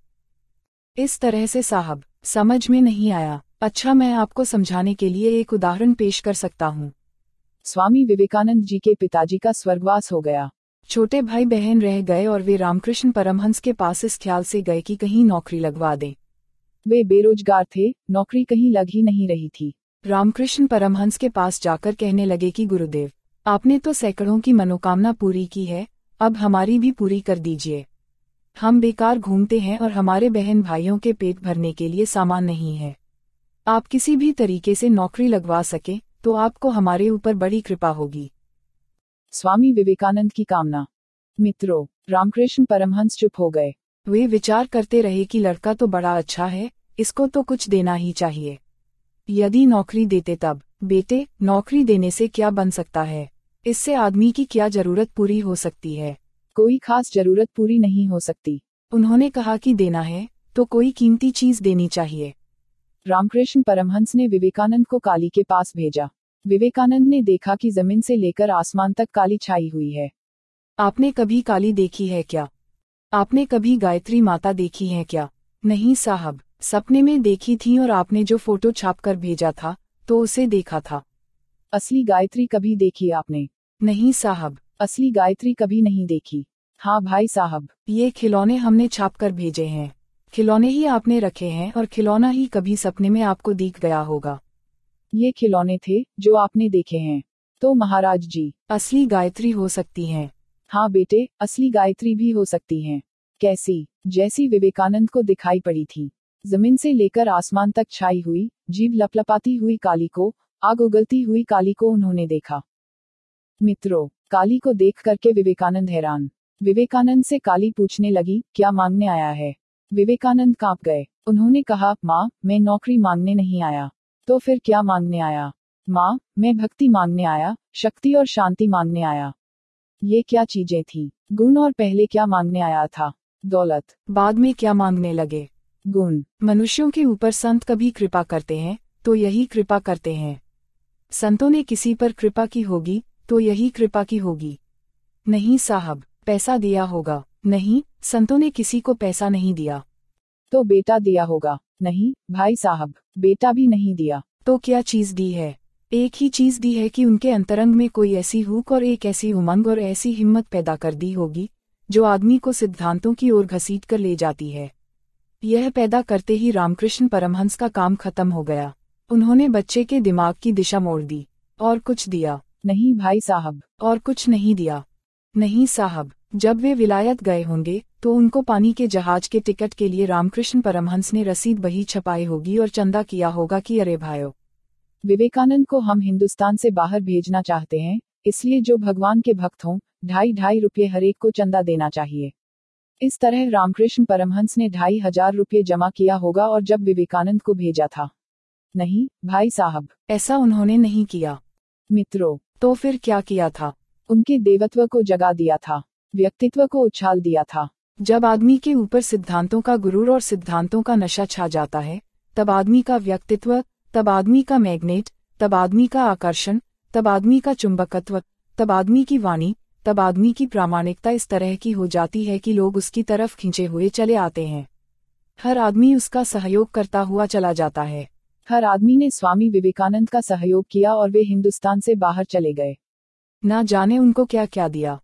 इस तरह से साहब, समझ में नहीं आया? अच्छा, मैं आपको समझाने के लिए एक उदाहरण पेश कर सकता हूँ। स्वामी विवेकानंद जी के पिताजी का स्वर्गवास हो गया। छोटे भाई बहन रह गए और वे रामकृष्ण परमहंस के पास इस ख्याल से गए कि कहीं नौकरी लगवा दें। वे बेरोजगार थे, नौकरी कहीं लग ही नहीं रही थी। रामकृष्ण परमहंस के पास जाकर कहने लगे कि गुरुदेव, आपने तो सैकड़ों की मनोकामना पूरी की है, अब हमारी भी पूरी कर दीजिए। हम बेकार घूमते हैं और हमारे बहन भाइयों के पेट भरने के लिए सामान नहीं है। आप किसी भी तरीके से नौकरी लगवा सके तो आपको हमारे ऊपर बड़ी कृपा होगी। स्वामी विवेकानंद की कामना। मित्रों, रामकृष्ण परमहंस चुप हो गए। वे विचार करते रहे कि लड़का तो बड़ा अच्छा है, इसको तो कुछ देना ही चाहिए। यदि नौकरी देते तब। बेटे, नौकरी देने से क्या बन सकता है? इससे आदमी की क्या जरूरत पूरी हो सकती है? कोई खास जरूरत पूरी नहीं हो सकती। उन्होंने कहा कि देना है तो कोई कीमती चीज देनी चाहिए। रामकृष्ण परमहंस ने विवेकानंद को काली के पास भेजा। विवेकानंद ने देखा कि जमीन से लेकर आसमान तक काली छाई हुई है। आपने कभी काली देखी है क्या? आपने कभी गायत्री माता देखी है क्या? नहीं साहब, सपने में देखी थी और आपने जो फोटो छापकर भेजा था तो उसे देखा था। असली गायत्री कभी देखी आपने? नहीं साहब, असली गायत्री कभी नहीं देखी। हाँ भाई साहब, ये खिलौने हमने छापकर भेजे हैं, खिलौने ही आपने रखे हैं और खिलौना ही कभी सपने में आपको दिख गया होगा। ये खिलौने थे जो आपने देखे हैं। तो महाराज जी, असली गायत्री हो सकती हैं। हाँ बेटे, असली गायत्री भी हो सकती हैं। कैसी? जैसी विवेकानंद को दिखाई पड़ी थी। जमीन से लेकर आसमान तक छाई हुई, जीभ लपलपाती हुई काली को, आग उगलती हुई काली को उन्होंने देखा। मित्रों, काली को देख करके विवेकानंद हैरान। विवेकानंद से काली पूछने लगी, क्या मांगने आया है? विवेकानंद कांप गए। उन्होंने कहा, माँ, मैं नौकरी मांगने नहीं आया। तो फिर क्या मांगने आया? माँ, मैं भक्ति मांगने आया, शक्ति और शांति मांगने आया। ये क्या चीजें थी? गुण। और पहले क्या मांगने आया था? दौलत। बाद में क्या मांगने लगे? गुण। मनुष्यों के ऊपर संत कभी कृपा करते हैं तो यही कृपा करते हैं। संतों ने किसी पर कृपा की होगी तो यही कृपा की होगी। नहीं साहब, पैसा दिया होगा। नहीं, संतों ने किसी को पैसा नहीं दिया। तो बेटा दिया होगा। नहीं भाई साहब, बेटा भी नहीं दिया। तो क्या चीज दी है? एक ही चीज दी है कि उनके अंतरंग में कोई ऐसी हुक और एक ऐसी उमंग और ऐसी हिम्मत पैदा कर दी होगी जो आदमी को सिद्धांतों की ओर घसीट कर ले जाती है। यह पैदा करते ही रामकृष्ण परमहंस का काम खत्म हो गया। उन्होंने बच्चे के दिमाग की दिशा मोड़ दी। और कुछ दिया? नहीं भाई साहब, और कुछ नहीं दिया। नहीं साहब, जब वे विलायत गए होंगे तो उनको पानी के जहाज के टिकट के लिए रामकृष्ण परमहंस ने रसीद बही छपाई होगी और चंदा किया होगा कि अरे भाइयों, विवेकानंद को हम हिंदुस्तान से बाहर भेजना चाहते हैं, इसलिए जो भगवान के भक्त हों, ढाई ढाई रुपये हर एक को चंदा देना चाहिए। इस तरह रामकृष्ण परमहंस ने ढाई हजार रुपये जमा किया होगा और जब विवेकानंद को भेजा था। नहीं भाई साहब, ऐसा उन्होंने नहीं किया। मित्रों, तो फिर क्या किया था? उनके देवत्व को जगा दिया था, व्यक्तित्व को उछाल दिया था। जब आदमी के ऊपर सिद्धांतों का गुरूर और सिद्धांतों का नशा छा जाता है, तब आदमी का व्यक्तित्व, तब आदमी का मैग्नेट, तब आदमी का आकर्षण, तब आदमी का चुंबकत्व, तब आदमी की वाणी, तब आदमी की प्रामाणिकता इस तरह की हो जाती है कि लोग उसकी तरफ खींचे हुए चले आते हैं। हर आदमी उसका सहयोग करता हुआ चला जाता है। हर आदमी ने स्वामी विवेकानंद का सहयोग किया और वे हिंदुस्तान से बाहर चले गए। ना जाने उनको क्या क्या दिया।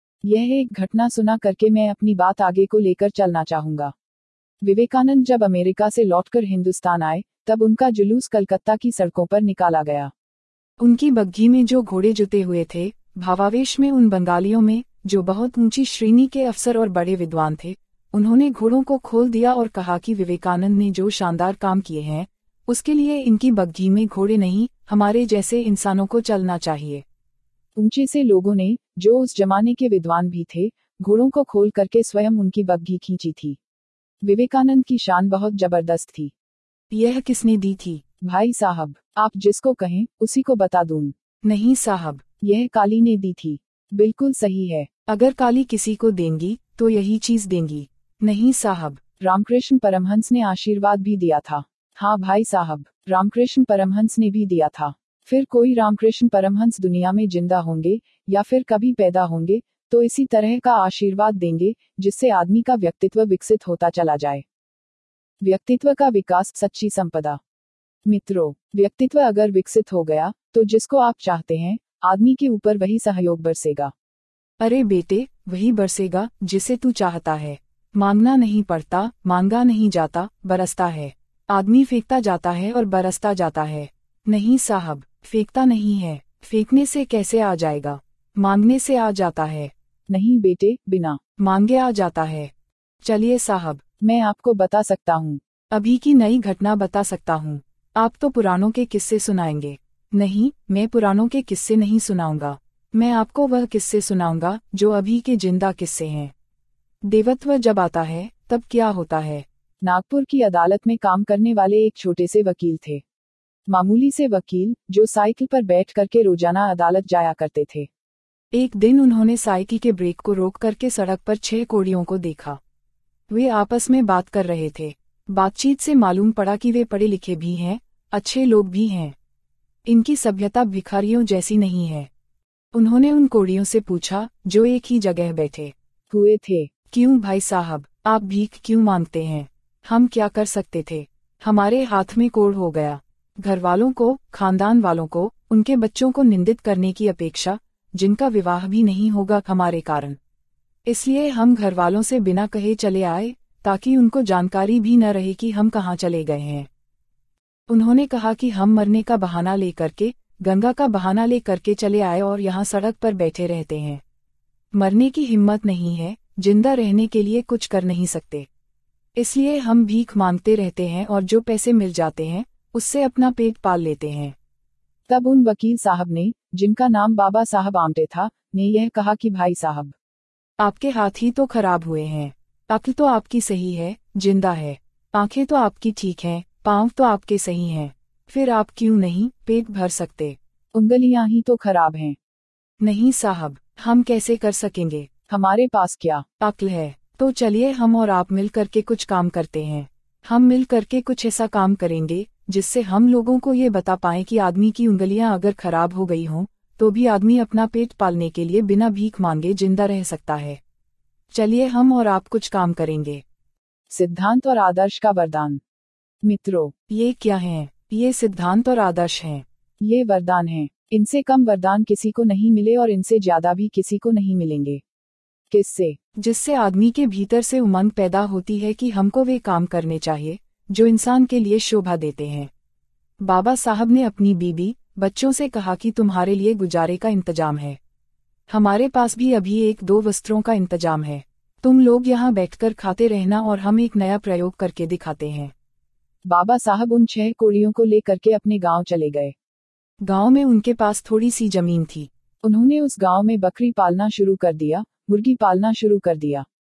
यह एक घटना सुना करके मैं अपनी बात आगे को लेकर चलना चाहूंगा। विवेकानंद जब अमेरिका से लौटकर हिंदुस्तान आए, तब उनका जुलूस कलकत्ता की सड़कों पर निकाला गया। उनकी बग्घी में जो घोड़े जुते हुए थे, भावावेश में उन बंगालियों में, जो बहुत ऊंची श्रेणी के अफसर और बड़े विद्वान थे, उन्होंने घोड़ों को खोल दिया और कहा कि विवेकानंद ने जो शानदार काम किए हैं, उसके लिए इनकी बग्घी में घोड़े नहीं, हमारे जैसे इंसानों को चलना चाहिए। ऊंचे से लोगों ने, जो उस जमाने के विद्वान भी थे, घोड़ों को खोल करके स्वयं उनकी बग्घी खींची थी। विवेकानंद की शान बहुत जबरदस्त थी। यह किसने दी थी? भाई साहब, आप जिसको कहें उसी को बता दूं। नहीं साहब, यह काली ने दी थी। बिल्कुल सही है। अगर काली किसी को देंगी तो यही चीज देंगी। नहीं साहब, रामकृष्ण परमहंस ने आशीर्वाद भी दिया था। हाँ भाई साहब, रामकृष्ण परमहंस ने भी दिया था। फिर कोई रामकृष्ण परमहंस दुनिया में जिंदा होंगे या फिर कभी पैदा होंगे तो इसी तरह का आशीर्वाद देंगे, जिससे आदमी का व्यक्तित्व विकसित होता चला जाए। व्यक्तित्व का विकास सच्ची संपदा। मित्रों, व्यक्तित्व अगर विकसित हो गया तो जिसको आप चाहते हैं, आदमी के ऊपर वही सहयोग बरसेगा। अरे बेटे, वही बरसेगा जिसे तू चाहता है। मांगना नहीं पड़ता, मांगा नहीं जाता, बरसता है। आदमी फेंकता जाता है और बरसता जाता है। नहीं साहब, फेंकता नहीं है। फेंकने से कैसे आ जाएगा? मांगने से आ जाता है। नहीं बेटे, बिना मांगे आ जाता है। चलिए साहब, मैं आपको बता सकता हूँ। अभी की नई घटना बता सकता हूँ। आप तो पुरानों के किस्से सुनाएंगे। नहीं, मैं पुरानों के किस्से नहीं सुनाऊंगा। मैं आपको वह किस्से सुनाऊंगा जो अभी के जिंदा किस्से हैं। देवत्व जब आता है तब क्या होता है? नागपुर की अदालत में काम करने वाले एक छोटे से वकील थे। मामूली से वकील, जो साइकिल पर बैठ करके रोजाना अदालत जाया करते थे। एक दिन उन्होंने साइकिल के ब्रेक को रोक करके सड़क पर छह कोड़ियों को देखा। वे आपस में बात कर रहे थे। बातचीत से मालूम पड़ा कि वे पढ़े लिखे भी हैं, अच्छे लोग भी हैं। इनकी सभ्यता भिखारियों जैसी नहीं है। उन्होंने उन कोड़ियों से पूछा, जो एक ही जगह बैठे हुए थे, क्यों भाई साहब, आप भीख क्यों मांगते हैं? हम क्या कर सकते थे? हमारे हाथ में कोड़ हो गया। घर वालों को, खानदान वालों को, उनके बच्चों को निंदित करने की अपेक्षा, जिनका विवाह भी नहीं होगा हमारे कारण। इसलिए हम घर वालों से बिना कहे चले आए, ताकि उनको जानकारी भी न रहे कि हम कहाँ चले गए हैं। उन्होंने कहा कि हम मरने का बहाना ले करके, गंगा का बहाना ले करके चले आए और यहाँ सड़क पर बैठे रहते हैं। मरने की हिम्मत नहीं है, जिंदा रहने के लिए कुछ कर नहीं सकते। इसलिए हम भीख मांगते रहते हैं और जो पैसे मिल जाते हैं, उससे अपना पेट पाल लेते हैं। तब उन वकील साहब ने, जिनका नाम बाबा साहब आमटे था, ने यह कहा कि भाई साहब, आपके हाथ ही तो खराब हुए हैं। अक्ल तो आपकी सही है, जिंदा है। आंखें तो आपकी ठीक हैं, पांव तो आपके सही हैं। फिर आप क्यों नहीं पेट भर सकते? उंगलियां ही तो खराब हैं। नहीं साहब, हम कैसे कर सकेंगे? हमारे पास क्या अक्ल है? तो चलिए हम और आप मिल करके कुछ काम करते हैं। हम मिल करके कुछ ऐसा काम करेंगे जिससे हम लोगों को ये बता पाएं कि आदमी की उंगलियां अगर खराब हो गई हों, तो भी आदमी अपना पेट पालने के लिए बिना भीख मांगे जिंदा रह सकता है। चलिए हम और आप कुछ काम करेंगे। सिद्धांत और आदर्श का वरदान। मित्रों, ये क्या है? ये सिद्धांत और आदर्श हैं। ये वरदान हैं। इनसे कम वरदान किसी को नहीं मिले और इनसे ज्यादा भी किसी को नहीं मिलेंगे। किससे? जिससे आदमी के भीतर से उमंग पैदा होती है कि हमको वे काम करने चाहिए जो इंसान के लिए शोभा देते हैं। बाबा साहब ने अपनी बीबी, बच्चों से कहा कि तुम्हारे लिए गुजारे का इंतजाम है। हमारे पास भी अभी एक दो वस्त्रों का इंतजाम है। तुम लोग यहाँ बैठकर खाते रहना और हम एक नया प्रयोग करके दिखाते हैं। बाबा साहब उन छह कोड़ियों को लेकर के अपने गांव चले गए। गांव में उनके पास थोड़ी सी जमीन थी। उन्होंने उस गांव में बकरी पालना शुरू कर दिया, मुर्गी पालना शुरू कर दिया।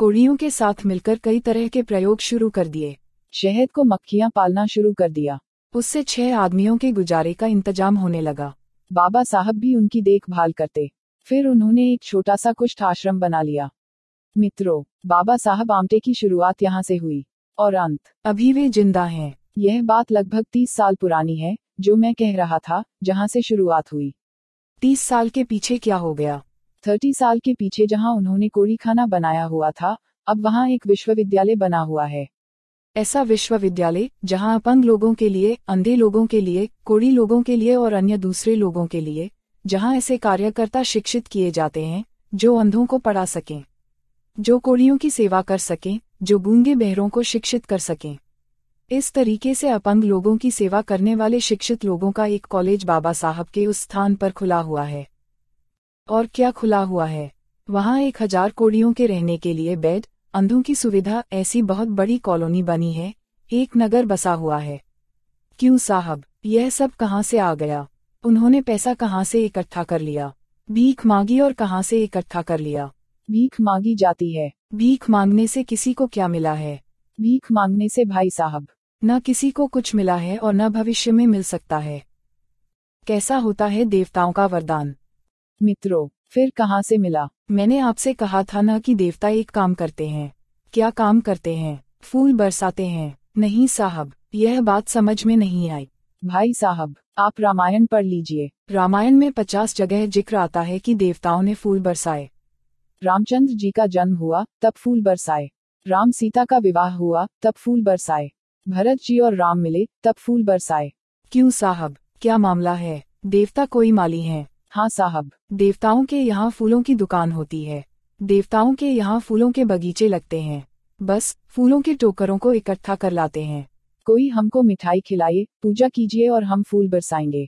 कोड़ियों के साथ मिलकर कई तरह के प्रयोग शुरू कर दिए। शहद को मक्खियां पालना शुरू कर दिया। उससे छह आदमियों के गुजारे का इंतजाम होने लगा। बाबा साहब भी उनकी देखभाल करते। फिर उन्होंने एक छोटा सा कुष्ठ आश्रम बना लिया। मित्रों, बाबा साहब आमटे की शुरुआत यहाँ से हुई और अंत अभी वे जिंदा हैं। यह बात लगभग तीस साल पुरानी है, जो मैं कह रहा था, जहाँ से शुरुआत हुई। तीस साल के पीछे क्या हो गया? थर्टी साल के पीछे जहाँ उन्होंने कोड़ी खाना बनाया हुआ था, अब वहाँ एक विश्वविद्यालय बना हुआ है। ऐसा विश्वविद्यालय जहां अपंग लोगों के लिए, अंधे लोगों के लिए, कोड़ी लोगों के लिए और अन्य दूसरे लोगों के लिए, जहां ऐसे कार्यकर्ता शिक्षित किए जाते हैं जो अंधों को पढ़ा सकें, जो कोड़ियों की सेवा कर सकें, जो गूंगे बहरों को शिक्षित कर सकें। इस तरीके से अपंग लोगों की सेवा करने वाले शिक्षित लोगों का एक कॉलेज बाबा साहब के उस स्थान पर खुला हुआ है। और क्या खुला हुआ है? वहां एक हजार कोड़ियों के रहने के लिए बेड, अंधों की सुविधा, ऐसी बहुत बड़ी कॉलोनी बनी है, एक नगर बसा हुआ है। क्यों साहब, यह सब कहाँ से आ गया? उन्होंने पैसा कहाँ से इकट्ठा कर लिया? भीख मांगी और कहाँ से इकट्ठा कर लिया? भीख मांगी जाती है। भीख मांगने से किसी को क्या मिला है? भीख मांगने से भाई साहब न किसी को कुछ मिला है और न भविष्य में मिल सकता है। कैसा होता है देवताओं का वरदान? मित्रों, फिर कहाँ से मिला? मैंने आपसे कहा था न कि देवता एक काम करते हैं। क्या काम करते हैं? फूल बरसाते हैं। नहीं साहब, यह बात समझ में नहीं आई। भाई साहब, आप रामायण पढ़ लीजिए। रामायण में पचास जगह जिक्र आता है कि देवताओं ने फूल बरसाए। रामचंद्र जी का जन्म हुआ तब फूल बरसाए। राम सीता का विवाह हुआ तब फूल बरसाए। भरत जी और राम मिले तब फूल बरसाए। क्यों साहब, क्या मामला है? देवता कोई माली हैं? हाँ साहब, देवताओं के यहाँ फूलों की दुकान होती है। देवताओं के यहाँ फूलों के बगीचे लगते हैं। बस फूलों के टोकरों को इकट्ठा कर लाते हैं। कोई हमको मिठाई खिलाइए, पूजा कीजिए और हम फूल बरसाएंगे।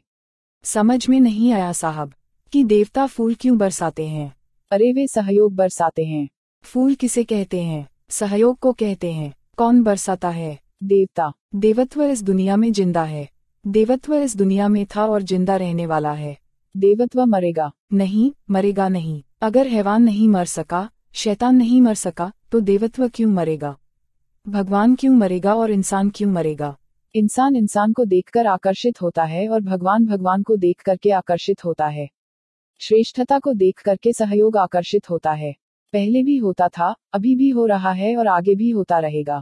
समझ में नहीं आया साहब कि देवता फूल क्यों बरसाते हैं। अरे वे सहयोग बरसाते हैं। फूल किसे कहते हैं? सहयोग को कहते हैं। कौन बरसाता है? देवता। देवत्व इस दुनिया में जिंदा है। देवत्व इस दुनिया में था और जिंदा रहने वाला है। देवत्व मरेगा नहीं, मरेगा नहीं। अगर हैवान नहीं मर सका, शैतान नहीं मर सका, तो देवत्व क्यों मरेगा? भगवान क्यों मरेगा और इंसान क्यों मरेगा? इंसान इंसान को देखकर आकर्षित होता है और भगवान भगवान को देख करके आकर्षित होता है। श्रेष्ठता को देख करके सहयोग आकर्षित होता है। पहले भी होता था, अभी भी हो रहा है और आगे भी होता रहेगा।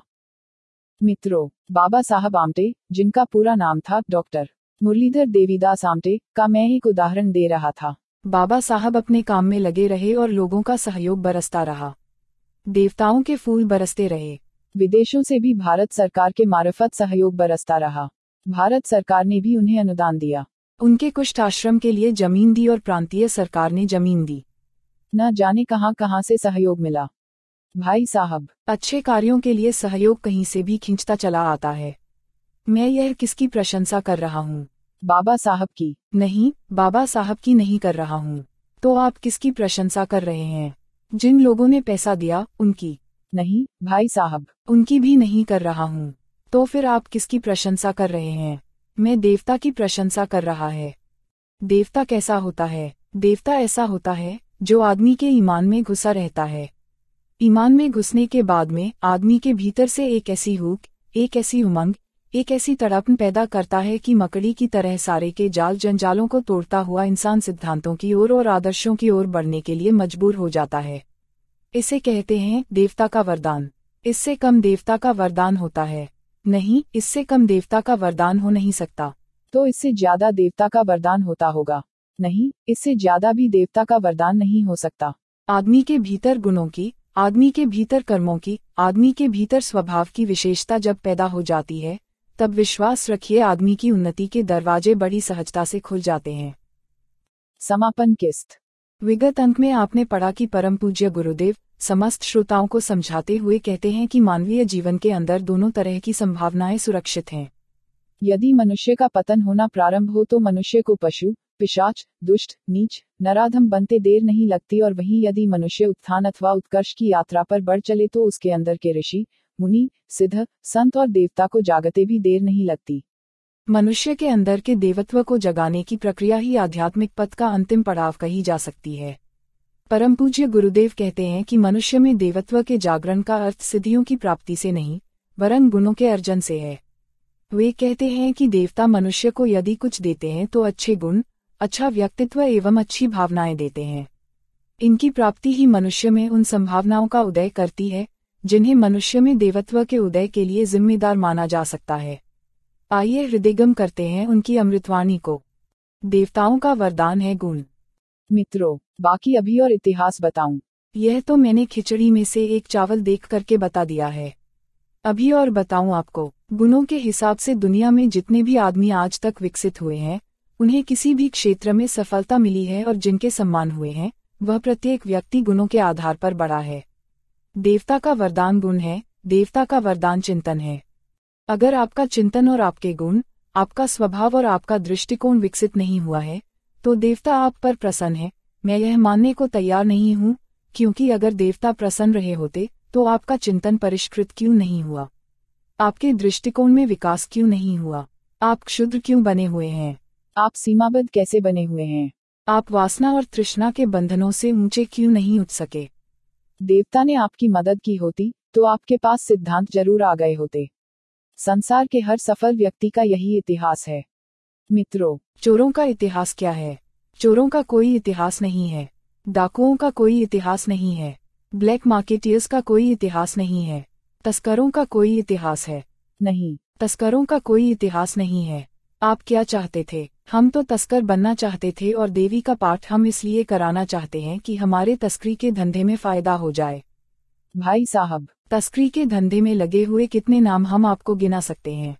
मित्रों, बाबा साहब आमटे, जिनका पूरा नाम था डॉक्टर मुरलीधर देवीदास आमटे, का मैं एक उदाहरण दे रहा था। बाबा साहब अपने काम में लगे रहे और लोगों का सहयोग बरसता रहा। देवताओं के फूल बरसते रहे। विदेशों से भी भारत सरकार के मार्फत सहयोग बरसता रहा। भारत सरकार ने भी उन्हें अनुदान दिया। उनके कुष्ठ आश्रम के लिए जमीन दी और प्रांतीय सरकार ने जमीन दी। न जाने कहां कहां से सहयोग मिला। भाई साहब, अच्छे कार्यों के लिए सहयोग कहीं से भी खींचता चला आता है। मैं यह किसकी प्रशंसा कर रहा हूँ? बाबा साहब की। नहीं, बाबा साहब की नहीं कर रहा हूँ। तो आप किसकी प्रशंसा कर रहे हैं? जिन लोगों ने पैसा दिया, उनकी। नहीं भाई साहब, उनकी भी नहीं कर रहा हूँ। तो फिर आप किसकी प्रशंसा कर रहे हैं? मैं देवता की प्रशंसा कर रहा है। देवता कैसा होता है? देवता ऐसा होता है जो आदमी के ईमान में घुसा रहता है। ईमान में घुसने के बाद में आदमी के भीतर से एक ऐसी हुक, एक ऐसी उमंग, एक ऐसी तड़पन पैदा करता है कि मकड़ी की तरह सारे के जाल जंजालों को तोड़ता हुआ इंसान सिद्धांतों की ओर और आदर्शों की ओर बढ़ने के लिए मजबूर हो जाता है। इसे कहते हैं देवता का वरदान। इससे कम देवता का वरदान होता है? नहीं, इससे कम देवता का वरदान हो नहीं सकता। तो इससे ज्यादा देवता का वरदान होता होगा? नहीं, इससे ज्यादा भी देवता का वरदान नहीं हो सकता। आदमी के भीतर गुणों की, आदमी के भीतर कर्मों की, आदमी के भीतर स्वभाव की विशेषता जब पैदा हो जाती है, तब विश्वास रखिए आदमी की उन्नति के दरवाजे बड़ी सहजता से खुल जाते हैं। समापन किस्त। विगत अंक में आपने पढ़ा कि परम पूज्य गुरुदेव समस्त श्रोताओं को समझाते हुए कहते हैं कि मानवीय जीवन के अंदर दोनों तरह की संभावनाएं सुरक्षित हैं। यदि मनुष्य का पतन होना प्रारंभ हो तो मनुष्य को पशु, पिशाच, दुष्ट, नीच, नराधम बनते देर नहीं लगती, और वहीं यदि मनुष्य उत्थान अथवा उत्कर्ष की यात्रा पर बढ़ चले तो उसके अंदर के ऋषि, मुनि, सिद्ध, संत और देवता को जागते भी देर नहीं लगती। मनुष्य के अंदर के देवत्व को जगाने की प्रक्रिया ही आध्यात्मिक पथ का अंतिम पड़ाव कही जा सकती है। परम पूज्य गुरुदेव कहते हैं कि मनुष्य में देवत्व के जागरण का अर्थ सिद्धियों की प्राप्ति से नहीं, वरन गुणों के अर्जन से है। वे कहते हैं कि देवता मनुष्य को यदि कुछ देते हैं तो अच्छे गुण, अच्छा व्यक्तित्व एवं अच्छी भावनाएं देते हैं। इनकी प्राप्ति ही मनुष्य में उन संभावनाओं का उदय करती है जिन्हें मनुष्य में देवत्व के उदय के लिए जिम्मेदार माना जा सकता है। आइए हृदयगम करते हैं उनकी अमृतवाणी को। देवताओं का वरदान है गुण। मित्रों, बाकी अभी और इतिहास बताऊं? यह तो मैंने खिचड़ी में से एक चावल देख करके बता दिया है। अभी और बताऊं आपको। गुणों के हिसाब से दुनिया में जितने भी आदमी आज तक विकसित हुए हैं, उन्हें किसी भी क्षेत्र में सफलता मिली है और जिनके सम्मान हुए हैं, वह प्रत्येक व्यक्ति गुणों के आधार पर बढ़ा है। देवता का वरदान गुण है, देवता का वरदान चिंतन है। अगर आपका चिंतन और आपके गुण, आपका स्वभाव और आपका दृष्टिकोण विकसित नहीं हुआ है, तो देवता आप पर प्रसन्न है। मैं यह मानने को तैयार नहीं हूँ, क्योंकि अगर देवता प्रसन्न रहे होते तो आपका चिंतन परिष्कृत क्यों नहीं हुआ, आपके दृष्टिकोण में विकास क्यों नहीं हुआ, आप क्षुद्र क्यों बने हुए हैं, आप सीमाबद्ध कैसे बने हुए हैं, आप वासना और तृष्णा के बंधनों से ऊंचे क्यों नहीं उठ सके। देवता ने आपकी मदद की होती तो आपके पास सिद्धांत जरूर आ गए होते। संसार के हर सफल व्यक्ति का यही इतिहास है। मित्रों, चोरों का इतिहास क्या है? चोरों का कोई इतिहास नहीं है। डाकुओं का कोई इतिहास नहीं है। ब्लैक मार्केटियर्स का कोई इतिहास नहीं है। तस्करों का कोई इतिहास है? नहीं। तस्करों का कोई इतिहास नहीं है। आप क्या चाहते थे? हम तो तस्कर बनना चाहते थे और देवी का पाठ हम इसलिए कराना चाहते हैं कि हमारे तस्करी के धंधे में फायदा हो जाए। भाई साहब, तस्करी के धंधे में लगे हुए कितने नाम हम आपको गिना सकते हैं।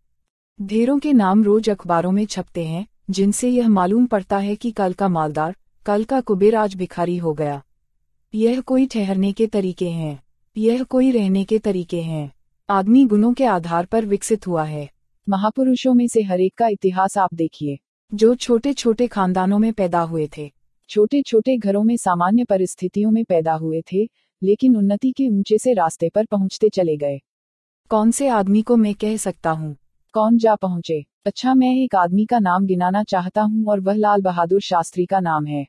ढेरों के नाम रोज अखबारों में छपते हैं, जिनसे यह मालूम पड़ता है कि कल का मालदार, कल का कुबेर आज भिखारी हो गया। यह कोई ठहरने के तरीके हैं, यह कोई रहने के तरीके हैं। आदमी गुणों के आधार पर विकसित हुआ है। महापुरुषों में से हर एक का इतिहास आप देखिए। जो छोटे छोटे खानदानों में पैदा हुए थे, छोटे छोटे घरों में सामान्य परिस्थितियों में पैदा हुए थे, लेकिन उन्नति के ऊंचे से रास्ते पर पहुंचते चले गए। कौन से आदमी को मैं कह सकता हूँ? कौन जा पहुंचे? अच्छा, मैं एक आदमी का नाम गिनाना चाहता हूँ और वह लाल बहादुर शास्त्री का नाम है।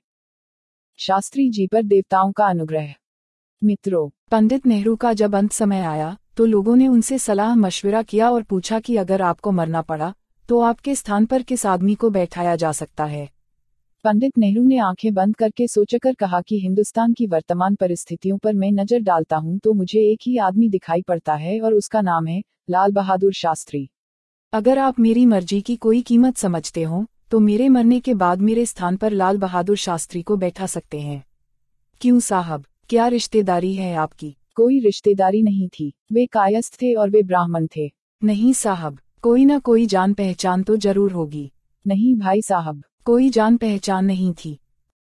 शास्त्री जी पर देवताओं का अनुग्रह। मित्रों, पंडित नेहरू का जब अंत समय आया तो लोगों ने उनसे सलाह मशविरा किया और पूछा कि अगर आपको मरना पड़ा तो आपके स्थान पर किस आदमी को बैठाया जा सकता है। पंडित नेहरू ने आंखें बंद करके सोचकर कहा कि हिंदुस्तान की वर्तमान परिस्थितियों पर मैं नजर डालता हूं तो मुझे एक ही आदमी दिखाई पड़ता है और उसका नाम है लाल बहादुर शास्त्री। अगर आप मेरी मर्जी की कोई कीमत समझते हो तो मेरे मरने के बाद मेरे स्थान पर लाल बहादुर शास्त्री को बैठा सकते हैं। क्यों साहब, क्या रिश्तेदारी है आपकी? कोई रिश्तेदारी नहीं थी, वे कायस्थ थे और वे ब्राह्मण थे। नहीं साहब, कोई ना कोई जान पहचान तो जरूर होगी। नहीं भाई साहब, कोई जान पहचान नहीं थी।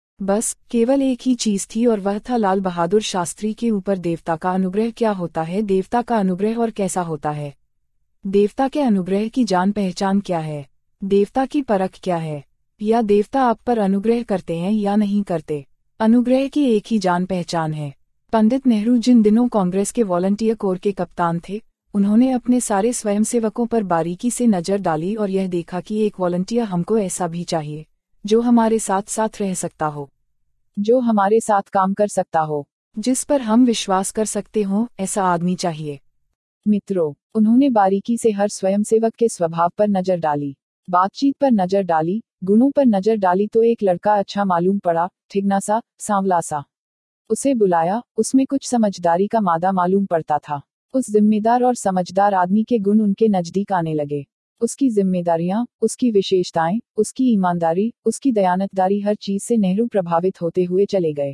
बस केवल एक ही चीज थी और वह था लाल बहादुर शास्त्री के ऊपर देवता का अनुग्रह। क्या होता है देवता का अनुग्रह और कैसा होता है? देवता के अनुग्रह की जान पहचान क्या है? देवता की परख क्या है? या देवता आप पर अनुग्रह करते हैं या नहीं करते? अनुग्रह की एक ही जान पहचान है। पंडित नेहरू जिन दिनों कांग्रेस के वॉलंटियर कोर के कप्तान थे, उन्होंने अपने सारे स्वयंसेवकों पर बारीकी से नजर डाली और यह देखा कि एक वॉलंटियर हमको ऐसा भी चाहिए जो हमारे साथ साथ रह सकता हो, जो हमारे साथ काम कर सकता हो, जिस पर हम विश्वास कर सकते हो, ऐसा आदमी चाहिए। मित्रों, उन्होंने बारीकी से हर स्वयंसेवक के स्वभाव पर नजर डाली, बातचीत पर नजर डाली, गुणों पर नजर डाली तो एक लड़का अच्छा मालूम पड़ा, ठिगना सा, सांवला सा। उसे बुलाया, उसमें कुछ समझदारी का मादा मालूम पड़ता था। उस जिम्मेदार और समझदार आदमी के गुण उनके नजदीक आने लगे। उसकी जिम्मेदारियां, उसकी विशेषताएं, उसकी ईमानदारी, उसकी दयानतदारी, हर चीज से नेहरू प्रभावित होते हुए चले गए।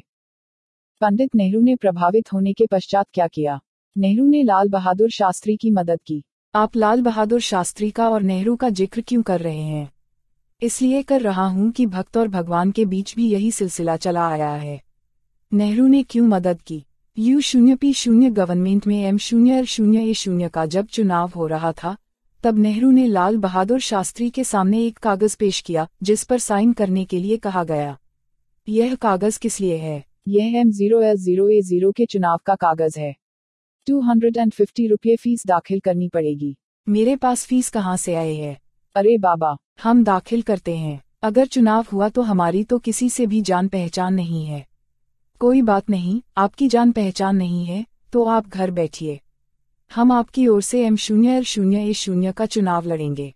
पंडित नेहरू ने प्रभावित होने के पश्चात क्या किया? नेहरू ने लाल बहादुर शास्त्री की मदद की। आप लाल बहादुर शास्त्री का और नेहरू का जिक्र क्यों कर रहे हैं? इसलिए कर रहा हूं कि भक्त और भगवान के बीच भी यही सिलसिला चला आया है। नेहरू ने क्यों मदद की? यू शून्य पी शून्य गवर्नमेंट में एम शून्य एल शून्य ए शून्य का जब चुनाव हो रहा था, तब नेहरू ने लाल बहादुर शास्त्री के सामने एक कागज पेश किया जिस पर साइन करने के लिए कहा गया। यह कागज किस लिए है? यह M zero L zero A zero के चुनाव का कागज है। टू हंड्रेड एंड फिफ्टी रुपये फीस दाखिल करनी पड़ेगी। मेरे पास फीस कहाँ से आए है? अरे बाबा, हम दाखिल करते हैं। अगर चुनाव हुआ तो हमारी तो किसी से भी जान पहचान नहीं है। कोई बात नहीं, आपकी जान पहचान नहीं है, तो आप घर बैठिए। हम आपकी ओर से एम शून्य एल शून्य ए शून्य का चुनाव लड़ेंगे।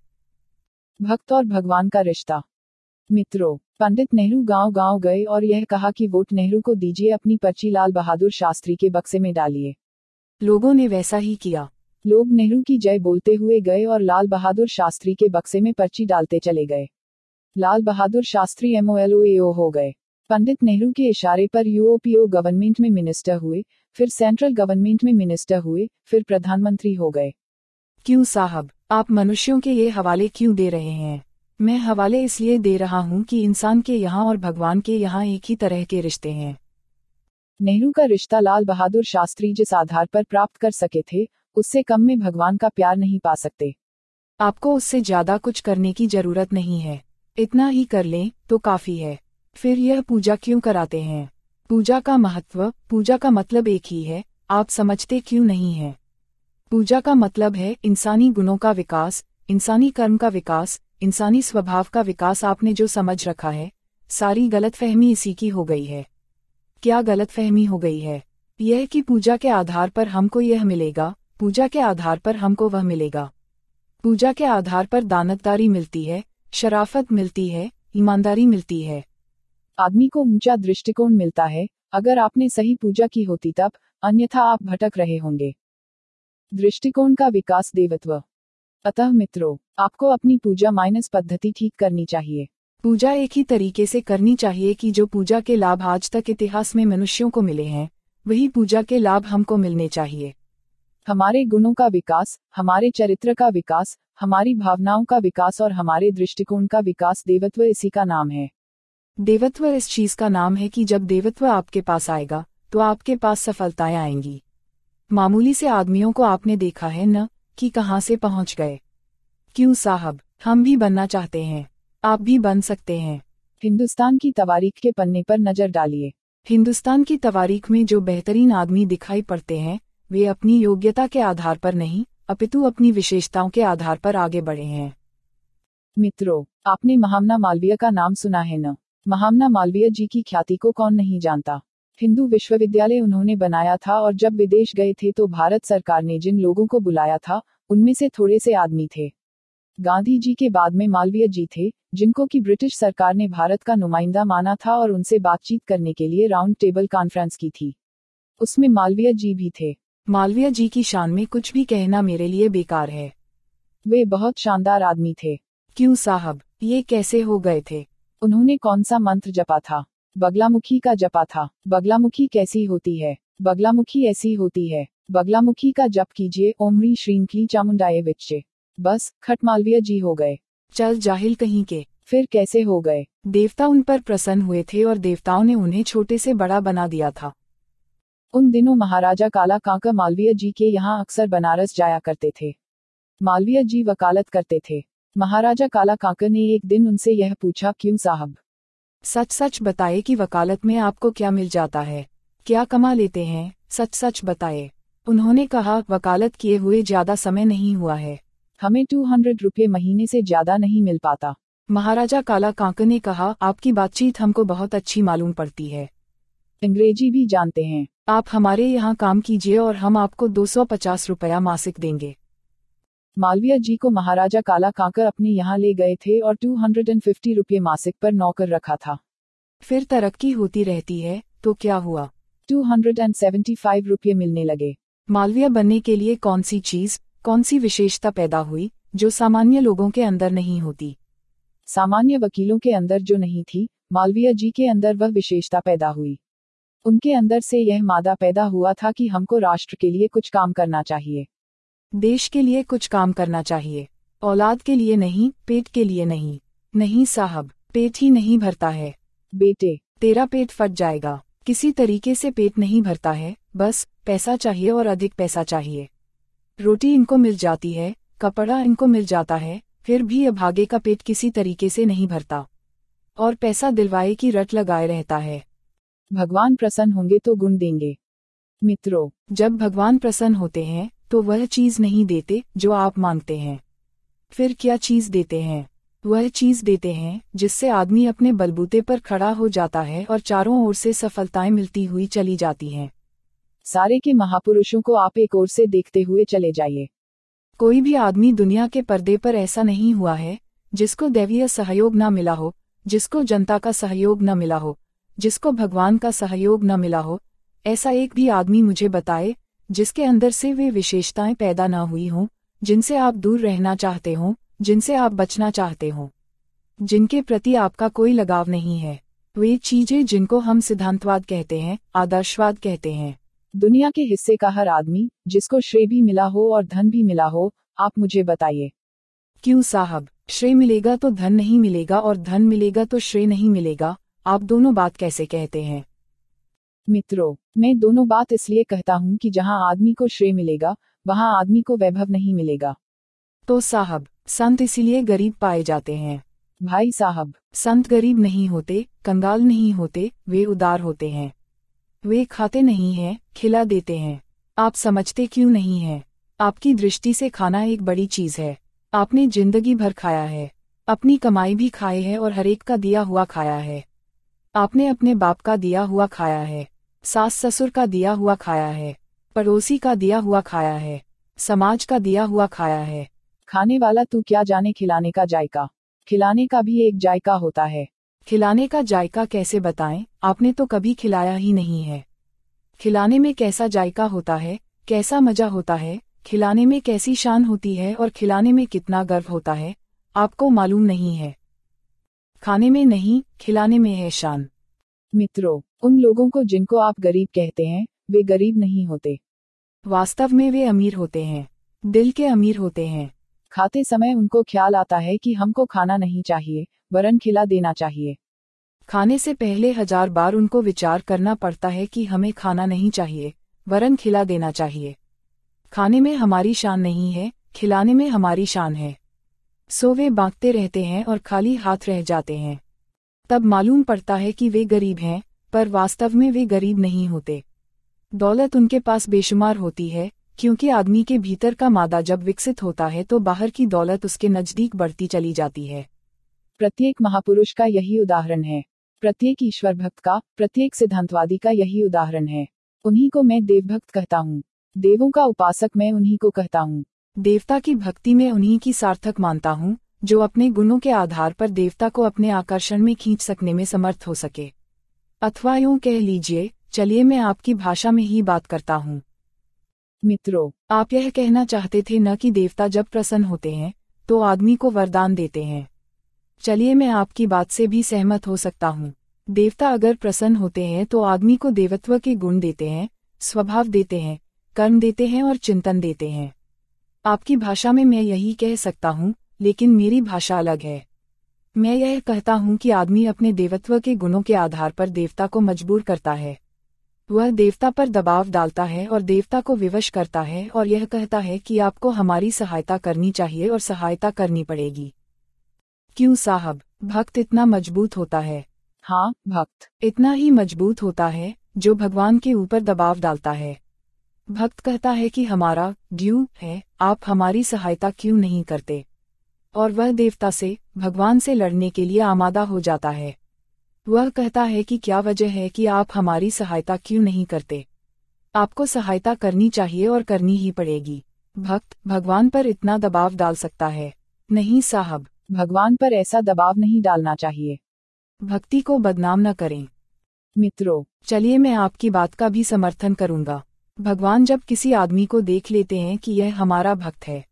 भक्त और भगवान का रिश्ता। मित्रों, पंडित नेहरू गांव गांव गए और यह कहा कि वोट नेहरू को दीजिए, अपनी पर्ची लाल बहादुर शास्त्री के बक्से में डालिए। लोगों ने वैसा ही किया। लोग नेहरू की जय बोलते हुए गए और लाल बहादुर शास्त्री के बक्से में पर्ची डालते चले गए। Lal Bahadur Shastri M O L O A O हो गए। पंडित नेहरू के इशारे पर U O P O government में मिनिस्टर हुए, फिर सेंट्रल गवर्नमेंट में मिनिस्टर हुए, फिर प्रधानमंत्री हो गए। क्यों साहब, आप मनुष्यों के ये हवाले क्यों दे रहे हैं? मैं हवाले इसलिए दे रहा हूँ कि इंसान के यहाँ और भगवान के यहाँ एक ही तरह के रिश्ते हैं। नेहरू का रिश्ता लाल बहादुर शास्त्री जिस आधार पर प्राप्त कर सके थे, उससे कम में भगवान का प्यार नहीं पा सकते। आपको उससे ज्यादा कुछ करने की जरूरत नहीं है, इतना ही कर लें तो काफी है। फिर यह पूजा क्यों कराते हैं? पूजा का महत्व, पूजा का मतलब एक ही है, आप समझते क्यों नहीं है? पूजा का मतलब है इंसानी गुणों का विकास, इंसानी कर्म का विकास, इंसानी स्वभाव का विकास। आपने जो समझ रखा है, सारी गलतफहमी इसी की हो गई है। क्या गलतफहमी हो गई है? यह कि पूजा के आधार पर हमको यह मिलेगा, पूजा के आधार पर हमको वह मिलेगा। पूजा के आधार पर दानतदारी मिलती है, शराफत मिलती है, ईमानदारी मिलती है। आदमी को ऊंचा दृष्टिकोण मिलता है, अगर आपने सही पूजा की होती तब, अन्यथा आप भटक रहे होंगे। दृष्टिकोण का विकास देवत्व। अतः मित्रों, आपको अपनी पूजा माइनस पद्धति ठीक करनी चाहिए। पूजा एक ही तरीके से करनी चाहिए कि जो पूजा के लाभ आज तक इतिहास में मनुष्यों को मिले हैं, वही पूजा के लाभ हमको मिलने चाहिए। हमारे गुणों का विकास, हमारे चरित्र का विकास, हमारी भावनाओं का विकास और हमारे दृष्टिकोण का विकास, देवत्व इसी का नाम है। देवत्व इस चीज का नाम है कि जब देवत्व आपके पास आएगा, तो आपके पास सफलताएं आएंगी। मामूली से आदमियों को आपने देखा है न, कि कहां से पहुंच गए। क्यों साहब, हम भी बनना चाहते हैं, आप भी बन सकते हैं। हिंदुस्तान की तवारीख के पन्ने पर नजर डालिए। हिंदुस्तान की तवारीख में जो बेहतरीन आदमी दिखाई पड़ते हैं, वे अपनी योग्यता के आधार पर नहीं, अपितु अपनी विशेषताओं के आधार पर आगे बढ़े हैं। मित्रों, आपने महामना मालवीय का नाम सुना है न? महामना मालवीय जी की ख्याति को कौन नहीं जानता। हिंदू विश्वविद्यालय उन्होंने बनाया था और जब विदेश गए थे तो भारत सरकार ने जिन लोगों को बुलाया था, उनमें से थोड़े से आदमी थे। गांधी जी के बाद में मालवीय जी थे, जिनको कि ब्रिटिश सरकार ने भारत का नुमाइंदा माना था और उनसे बातचीत करने के लिए राउंड टेबल कॉन्फ्रेंस की थी। उसमें मालवीय जी भी थे। मालवीय जी की शान में कुछ भी कहना मेरे लिए बेकार है। वे बहुत शानदार आदमी थे। क्यों साहब, ये कैसे हो गए थे? उन्होंने कौन सा मंत्र जपा था? बगलामुखी का जपा था। बगलामुखी कैसी होती है? बगलामुखी ऐसी होती है। बगलामुखी का जप कीजिए, ओम ह्रीं श्रीं क्लीं चामुंडाय विच्चे। बस, खट मालवीय जी हो गए। चल जाहिल कहीं के। फिर कैसे हो गए? देवता उन पर प्रसन्न हुए थे और देवताओं ने उन्हें छोटे से बड़ा बना दिया था। उन दिनों महाराजा काला कांकर मालवीय जी के यहाँ अक्सर बनारस जाया करते थे। मालवीय जी वकालत करते थे। महाराजा काला कांकर ने एक दिन उनसे यह पूछा, क्यों साहब, सच सच बताए कि वकालत में आपको क्या मिल जाता है, क्या कमा लेते हैं, सच सच बताए। उन्होंने कहा, वकालत किए हुए ज्यादा समय नहीं हुआ है, हमें दो सौ रुपये महीने से ज्यादा नहीं मिल पाता। महाराजा काला कांकर ने कहा, आपकी बातचीत हमको बहुत अच्छी मालूम पड़ती है, अंग्रेजी भी जानते हैं। आप हमारे यहाँ काम कीजिए और हम आपको दो सौ पचास रुपया मासिक देंगे। मालवीय जी को महाराजा काला कांकर अपने यहाँ ले गए थे और दो सौ पचास रुपये मासिक पर नौकर रखा था। फिर तरक्की होती रहती है, तो क्या हुआ? दो सौ पचहत्तर रुपये मिलने लगे। मालवीय बनने के लिए कौन सी चीज, कौन सी विशेषता पैदा हुई, जो सामान्य लोगों के अंदर नहीं होती? सामान्य वकीलों के अंदर जो नहीं थी, मालवीय जी के अंदर वह विशेषता पैदा हुई। उनके अंदर से यह मादा पैदा हुआ था कि हमको राष्ट्र के लिए कुछ काम करना चाहिए, देश के लिए कुछ काम करना चाहिए, औलाद के लिए नहीं, पेट के लिए नहीं। नहीं साहब, पेट ही नहीं भरता है। बेटे, तेरा पेट फट जाएगा। किसी तरीके से पेट नहीं भरता है, बस पैसा चाहिए और अधिक पैसा चाहिए। रोटी इनको मिल जाती है, कपड़ा इनको मिल जाता है, फिर भी अभागे का पेट किसी तरीके से नहीं भरता और पैसा दिलवाए की रट लगाए रहता है। भगवान प्रसन्न होंगे तो गुण देंगे। मित्रों, जब भगवान प्रसन्न होते हैं तो वह चीज नहीं देते जो आप मांगते हैं। फिर क्या चीज देते हैं? वह चीज देते हैं जिससे आदमी अपने बलबूते पर खड़ा हो जाता है और चारों ओर से सफलताएं मिलती हुई चली जाती हैं। सारे के महापुरुषों को आप एक ओर से देखते हुए चले जाइए। कोई भी आदमी दुनिया के पर्दे पर ऐसा नहीं हुआ है जिसको दैवीय सहयोग न मिला हो, जिसको जनता का सहयोग न मिला हो, जिसको भगवान का सहयोग न मिला हो। ऐसा एक भी आदमी मुझे बताए जिसके अंदर से वे विशेषताएं पैदा न हुई हों, जिनसे आप दूर रहना चाहते हो, जिनसे आप बचना चाहते हो, जिनके प्रति आपका कोई लगाव नहीं है। वे चीजें जिनको हम सिद्धांतवाद कहते हैं, आदर्शवाद कहते हैं। दुनिया के हिस्से का हर आदमी जिसको श्रेय भी मिला हो और धन भी मिला हो, आप मुझे बताइए। क्यों साहब, श्रेय मिलेगा तो धन नहीं मिलेगा और धन मिलेगा तो श्रेय नहीं मिलेगा? आप दोनों बात कैसे कहते हैं? मित्रों, मैं दोनों बात इसलिए कहता हूँ कि जहाँ आदमी को श्रेय मिलेगा वहाँ आदमी को वैभव नहीं मिलेगा। तो साहब, संत इसीलिए गरीब पाए जाते हैं। भाई साहब, संत गरीब नहीं होते, कंगाल नहीं होते, वे उदार होते हैं। वे खाते नहीं हैं, खिला देते हैं। आप समझते क्यों नहीं हैं? आपकी दृष्टि से खाना एक बड़ी चीज है। आपने जिंदगी भर खाया है, अपनी कमाई भी खाई है और हरेक का दिया हुआ खाया है। आपने अपने बाप का दिया हुआ खाया है, सास ससुर का दिया हुआ खाया है, पड़ोसी का दिया हुआ खाया है, समाज का दिया हुआ खाया है। खाने वाला तू क्या जाने खिलाने का जायका। खिलाने का भी एक जायका होता है। खिलाने का जायका कैसे बताएं? आपने तो कभी खिलाया ही नहीं है। खिलाने में कैसा जायका होता है, कैसा मजा होता है, खिलाने में कैसी शान होती है और खिलाने में कितना गर्व होता है, आपको मालूम नहीं है। खाने में नहीं, खिलाने में है शान। मित्रों, उन लोगों को जिनको आप गरीब कहते हैं, वे गरीब नहीं होते। वास्तव में वे अमीर होते हैं, दिल के अमीर होते हैं। खाते समय उनको ख्याल आता है कि हमको खाना नहीं चाहिए, वरन खिला देना चाहिए। खाने से पहले हजार बार उनको विचार करना पड़ता है कि हमें खाना नहीं चाहिए, वरन खिला देना चाहिए। खाने में हमारी शान नहीं है, खिलाने में हमारी शान है। सो वे बांटते रहते हैं और खाली हाथ रह जाते हैं। तब मालूम पड़ता है कि वे गरीब हैं, पर वास्तव में वे गरीब नहीं होते। दौलत उनके पास बेशुमार होती है, क्योंकि आदमी के भीतर का मादा जब विकसित होता है तो बाहर की दौलत उसके नजदीक बढ़ती चली जाती है। प्रत्येक महापुरुष का यही उदाहरण है। प्रत्येक ईश्वर भक्त का, प्रत्येक सिद्धांतवादी का यही उदाहरण है। उन्हीं को मैं देवभक्त कहता हूँ। देवों का उपासक मैं उन्हीं को कहता हूँ। देवता की भक्ति में उन्हीं की सार्थक मानता हूँ, जो अपने गुणों के आधार पर देवता को अपने आकर्षण में खींच सकने में समर्थ हो सके। अथवा यूं कह लीजिए, चलिए मैं आपकी भाषा में ही बात करता हूँ। मित्रों, आप यह कहना चाहते थे न कि देवता जब प्रसन्न होते हैं तो आदमी को वरदान देते हैं। चलिए मैं आपकी बात से भी सहमत हो सकता हूँ। देवता अगर प्रसन्न होते हैं तो आदमी को देवत्व के गुण देते हैं, स्वभाव देते हैं, कर्म देते हैं और चिंतन देते हैं। आपकी भाषा में मैं यही कह सकता हूँ, लेकिन मेरी भाषा अलग है। मैं यह कहता हूँ कि आदमी अपने देवत्व के गुणों के आधार पर देवता को मजबूर करता है। वह देवता पर दबाव डालता है और देवता को विवश करता है और यह कहता है कि आपको हमारी सहायता करनी चाहिए और सहायता करनी पड़ेगी। क्यों साहब, भक्त इतना मजबूत होता है? हाँ, भक्त इतना ही मजबूत होता है जो भगवान के ऊपर दबाव डालता है। भक्त कहता है कि हमारा ड्यू है, आप हमारी सहायता क्यों नहीं करते? और वह देवता से, भगवान से लड़ने के लिए आमादा हो जाता है। वह कहता है कि क्या वजह है कि आप हमारी सहायता क्यों नहीं करते? आपको सहायता करनी चाहिए और करनी ही पड़ेगी। भक्त भगवान पर इतना दबाव डाल सकता है? नहीं साहब, भगवान पर ऐसा दबाव नहीं डालना चाहिए। भक्ति को बदनाम न करें। मित्रों, चलिए मैं आपकी बात का भी समर्थन करूंगा। भगवान जब किसी आदमी को देख लेते हैं कि यह हमारा भक्त है।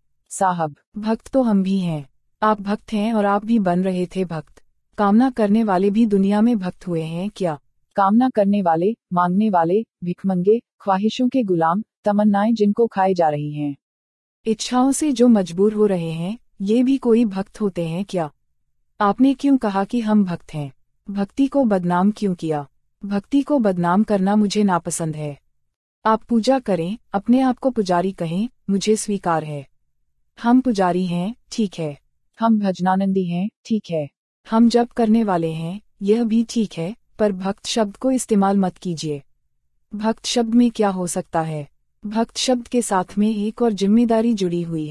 साहब, भक्त तो हम भी हैं। आप भक्त हैं और आप भी बन रहे थे भक्त। कामना करने वाले भी दुनिया में भक्त हुए हैं क्या? कामना करने वाले, मांगने वाले, भिखमंगे, ख्वाहिशों के गुलाम, तमन्नाएं जिनको खाई जा रही हैं, इच्छाओं से जो मजबूर हो रहे हैं, ये भी कोई भक्त होते हैं क्या? आपने क्यों कहा कि हम भक्त हैं? भक्ति को बदनाम क्यों किया? भक्ति को बदनाम करना मुझे नापसंद है। आप पूजा करें, अपने आप को पुजारी कहें, मुझे स्वीकार है। हम पुजारी हैं, ठीक है। हम भजनानंदी हैं, ठीक है। हम जप करने वाले हैं, यह भी ठीक है, पर भक्त शब्द को इस्तेमाल मत कीजिए। भक्त शब्द में क्या हो सकता है? भक्त शब्द के साथ में एक और जिम्मेदारी जुड़ी हुई है।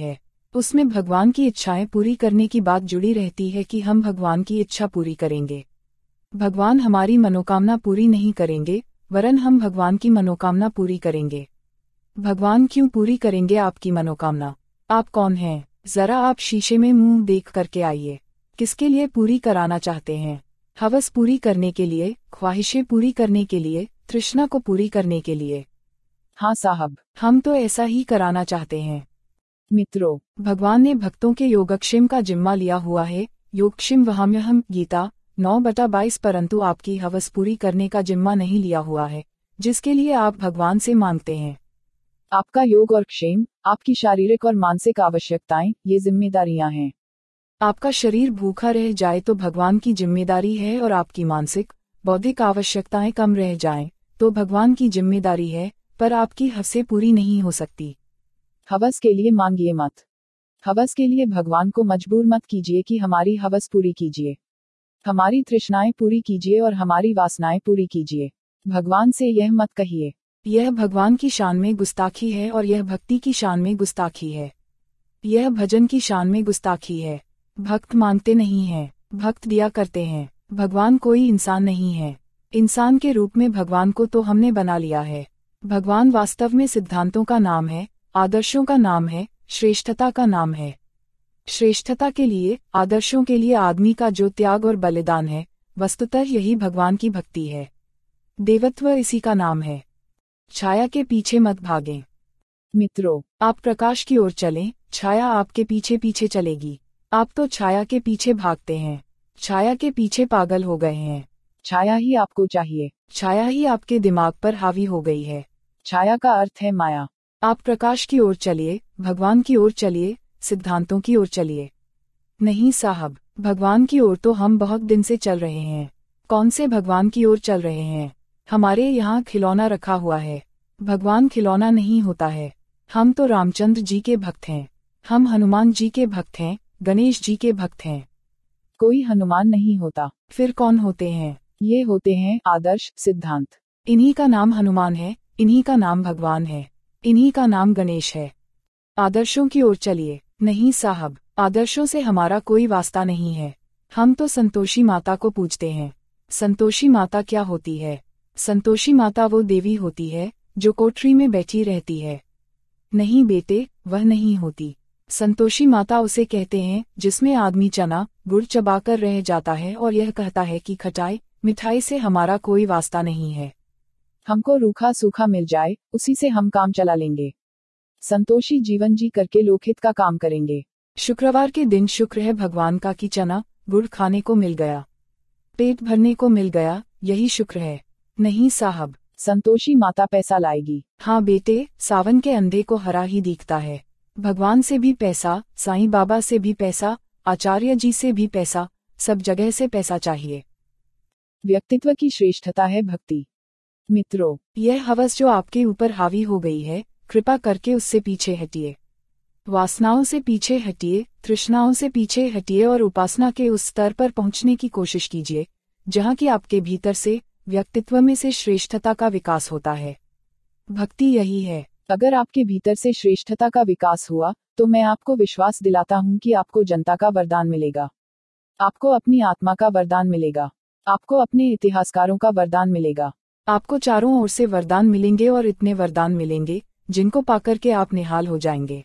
उसमें भगवान की इच्छाएं पूरी करने की बात जुड़ी रहती है कि हम भगवान की इच्छा पूरी करेंगे। भगवान हमारी मनोकामना पूरी नहीं करेंगे, वरन हम भगवान की मनोकामना पूरी करेंगे। भगवान क्यों पूरी करेंगे आपकी मनोकामना? आप कौन हैं? जरा आप शीशे में मुंह देख करके आइए। किसके लिए पूरी कराना चाहते हैं? हवस पूरी करने के लिए, ख्वाहिशें पूरी करने के लिए, तृष्णा को पूरी करने के लिए। हाँ साहब, हम तो ऐसा ही कराना चाहते हैं। मित्रों, भगवान ने भक्तों के योगक्षेम का जिम्मा लिया हुआ है। योगक्षेम वहाम्यहम गीता नौ बटा बाईस। परंतु आपकी हवस पूरी करने का जिम्मा नहीं लिया हुआ है, जिसके लिए आप भगवान से मांगते हैं। आपका योग और क्षेम, आपकी शारीरिक और मानसिक आवश्यकताएं, ये जिम्मेदारियां हैं। आपका शरीर भूखा रह जाए तो भगवान की जिम्मेदारी है, और आपकी मानसिक बौद्धिक आवश्यकताएं कम रह जाएं तो भगवान की जिम्मेदारी है, पर आपकी हवसें पूरी नहीं हो सकती। हवस के लिए मांगिए मत। हवस के लिए भगवान को मजबूर मत कीजिए कि हमारी हवस पूरी कीजिए। हमारी तृष्णाएं पूरी कीजिए और हमारी वासनाएं पूरी कीजिए। भगवान से यह मत कहिए। यह भगवान की शान में गुस्ताखी है, और यह भक्ति की शान में गुस्ताखी है। यह भजन की शान में गुस्ताखी है। भक्त मांगते नहीं हैं, भक्त दिया करते हैं। भगवान कोई इंसान नहीं है। इंसान के रूप में भगवान को तो हमने बना लिया है। भगवान वास्तव में सिद्धांतों का नाम है, आदर्शों का नाम है, श्रेष्ठता का नाम है। श्रेष्ठता के लिए, आदर्शों के लिए आदमी का जो त्याग और बलिदान है, वस्तुतः यही भगवान की भक्ति है। देवत्व इसी का नाम है। छाया के पीछे मत भागें। मित्रों, आप प्रकाश की ओर चलें, छाया आपके पीछे पीछे चलेगी। आप तो छाया के पीछे भागते हैं, छाया के पीछे पागल हो गए हैं। छाया ही आपको चाहिए। छाया ही आपके दिमाग पर हावी हो गई है। छाया का अर्थ है माया। आप प्रकाश की ओर चलिए, भगवान की ओर चलिए, सिद्धांतों की ओर चलिए। नहीं साहब, भगवान की ओर तो हम बहुत दिन से चल रहे हैं। कौन से भगवान की ओर चल रहे हैं? हमारे यहाँ खिलौना रखा हुआ है। भगवान खिलौना नहीं होता है। हम तो रामचंद्र जी के भक्त हैं, हम हनुमान जी के भक्त हैं, गणेश जी के भक्त हैं। कोई हनुमान नहीं होता। फिर कौन होते हैं? ये होते हैं आदर्श, सिद्धांत। इन्हीं का नाम हनुमान है, इन्हीं का नाम भगवान है, इन्हीं का नाम गणेश है। आदर्शों की ओर चलिए। नहीं साहब, आदर्शों से हमारा कोई वास्ता नहीं है। हम तो संतोषी माता को पूजते हैं। संतोषी माता क्या होती है? संतोषी माता वो देवी होती है जो कोठरी में बैठी रहती है। नहीं बेटे, वह नहीं होती। संतोषी माता उसे कहते हैं जिसमें आदमी चना गुड़ चबाकर रह जाता है और यह कहता है कि खटाई मिठाई से हमारा कोई वास्ता नहीं है। हमको रूखा सूखा मिल जाए, उसी से हम काम चला लेंगे। संतोषी जीवन जी करके लोकहित का काम करेंगे। शुक्रवार के दिन शुक्र है भगवान का कि चना गुड़ खाने को मिल गया, पेट भरने को मिल गया, यही शुक्र है। नहीं साहब, संतोषी माता पैसा लाएगी। हाँ बेटे, सावन के अंधे को हरा ही दिखता है। भगवान से भी पैसा, साईं बाबा से भी पैसा, आचार्य जी से भी पैसा, सब जगह से पैसा चाहिए। व्यक्तित्व की श्रेष्ठता है भक्ति। मित्रों, यह हवस जो आपके ऊपर हावी हो गई है, कृपा करके उससे पीछे हटिए। वासनाओं से पीछे हटिए, तृष्णाओं से पीछे हटिए और उपासना के उस स्तर पर पहुंचने की कोशिश कीजिए जहां कि आपके भीतर से, व्यक्तित्व में से श्रेष्ठता का विकास होता है। भक्ति यही है। अगर आपके भीतर से श्रेष्ठता का विकास हुआ, तो मैं आपको विश्वास दिलाता हूं कि आपको जनता का वरदान मिलेगा, आपको अपनी आत्मा का वरदान मिलेगा, आपको अपने इतिहासकारों का वरदान मिलेगा। आपको चारों ओर से वरदान मिलेंगे और इतने वरदान मिलेंगे जिनको पाकर के आप निहाल हो जाएंगे।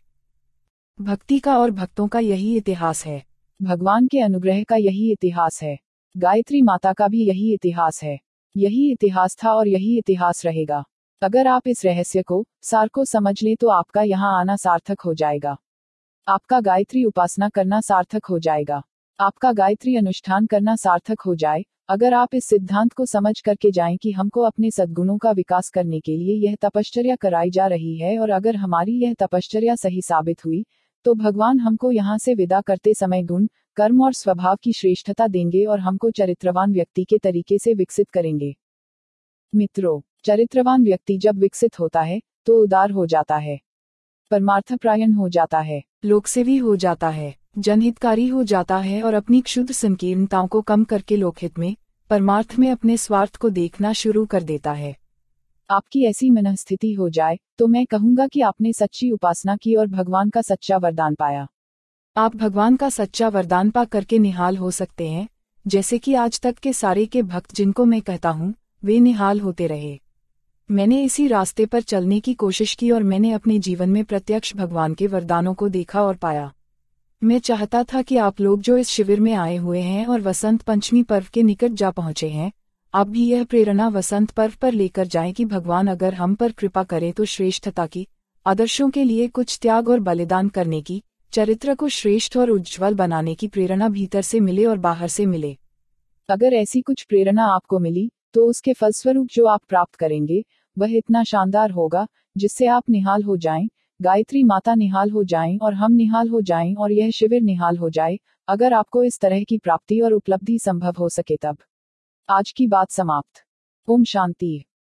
भक्ति का और भक्तों का यही इतिहास है। भगवान के अनुग्रह का यही इतिहास है। गायत्री माता का भी यही इतिहास है। यही इतिहास था और यही इतिहास रहेगा। अगर आप इस रहस्य को, सार को समझ लें तो आपका यहाँ आना सार्थक हो जाएगा। आपका गायत्री उपासना करना सार्थक हो जाएगा। आपका गायत्री अनुष्ठान करना सार्थक हो जाए। अगर आप इस सिद्धांत को समझ करके जाएं कि हमको अपने सद्गुणों का विकास करने के लिए यह तपश्चर्या कराई जा रही है, और अगर हमारी यह तपश्चर्या सही साबित हुई, तो भगवान हमको यहाँ से विदा करते समय गुण, कर्म और स्वभाव की श्रेष्ठता देंगे और हमको चरित्रवान व्यक्ति के तरीके से विकसित करेंगे। मित्रों, चरित्रवान व्यक्ति जब विकसित होता है तो उदार हो जाता है, परमार्थपरायण हो जाता है, लोकसेवी हो जाता है, जनहितकारी हो जाता है और अपनी क्षुद्र संकीर्णताओं को कम करके लोकहित में, परमार्थ में अपने स्वार्थ को देखना शुरू कर देता है। आपकी ऐसी मनःस्थिति हो जाए तो मैं कहूंगा कि आपने सच्ची उपासना की और भगवान का सच्चा वरदान पाया। आप भगवान का सच्चा वरदान पा करके निहाल हो सकते हैं, जैसे कि आज तक के सारे के भक्त जिनको मैं कहता हूँ, वे निहाल होते रहे। मैंने इसी रास्ते पर चलने की कोशिश की और मैंने अपने जीवन में प्रत्यक्ष भगवान के वरदानों को देखा और पाया। मैं चाहता था कि आप लोग जो इस शिविर में आए हुए हैं और वसंत पंचमी पर्व के निकट जा पहुँचे हैं, आप भी यह प्रेरणा वसंत पर्व पर लेकर जाएं कि भगवान अगर हम पर कृपा करे तो श्रेष्ठता की, आदर्शों के लिए कुछ त्याग और बलिदान करने की, चरित्र को श्रेष्ठ और उज्ज्वल बनाने की प्रेरणा भीतर से मिले और बाहर से मिले। अगर ऐसी कुछ प्रेरणा आपको मिली, तो उसके फलस्वरूप जो आप प्राप्त करेंगे वह इतना शानदार होगा जिससे आप निहाल हो जाएं, गायत्री माता निहाल हो जाएं और हम निहाल हो जाएं और यह शिविर निहाल हो जाए। अगर आपको इस तरह की प्राप्ति और उपलब्धि संभव हो सके तब। आज की बात समाप्त। ओम शांति।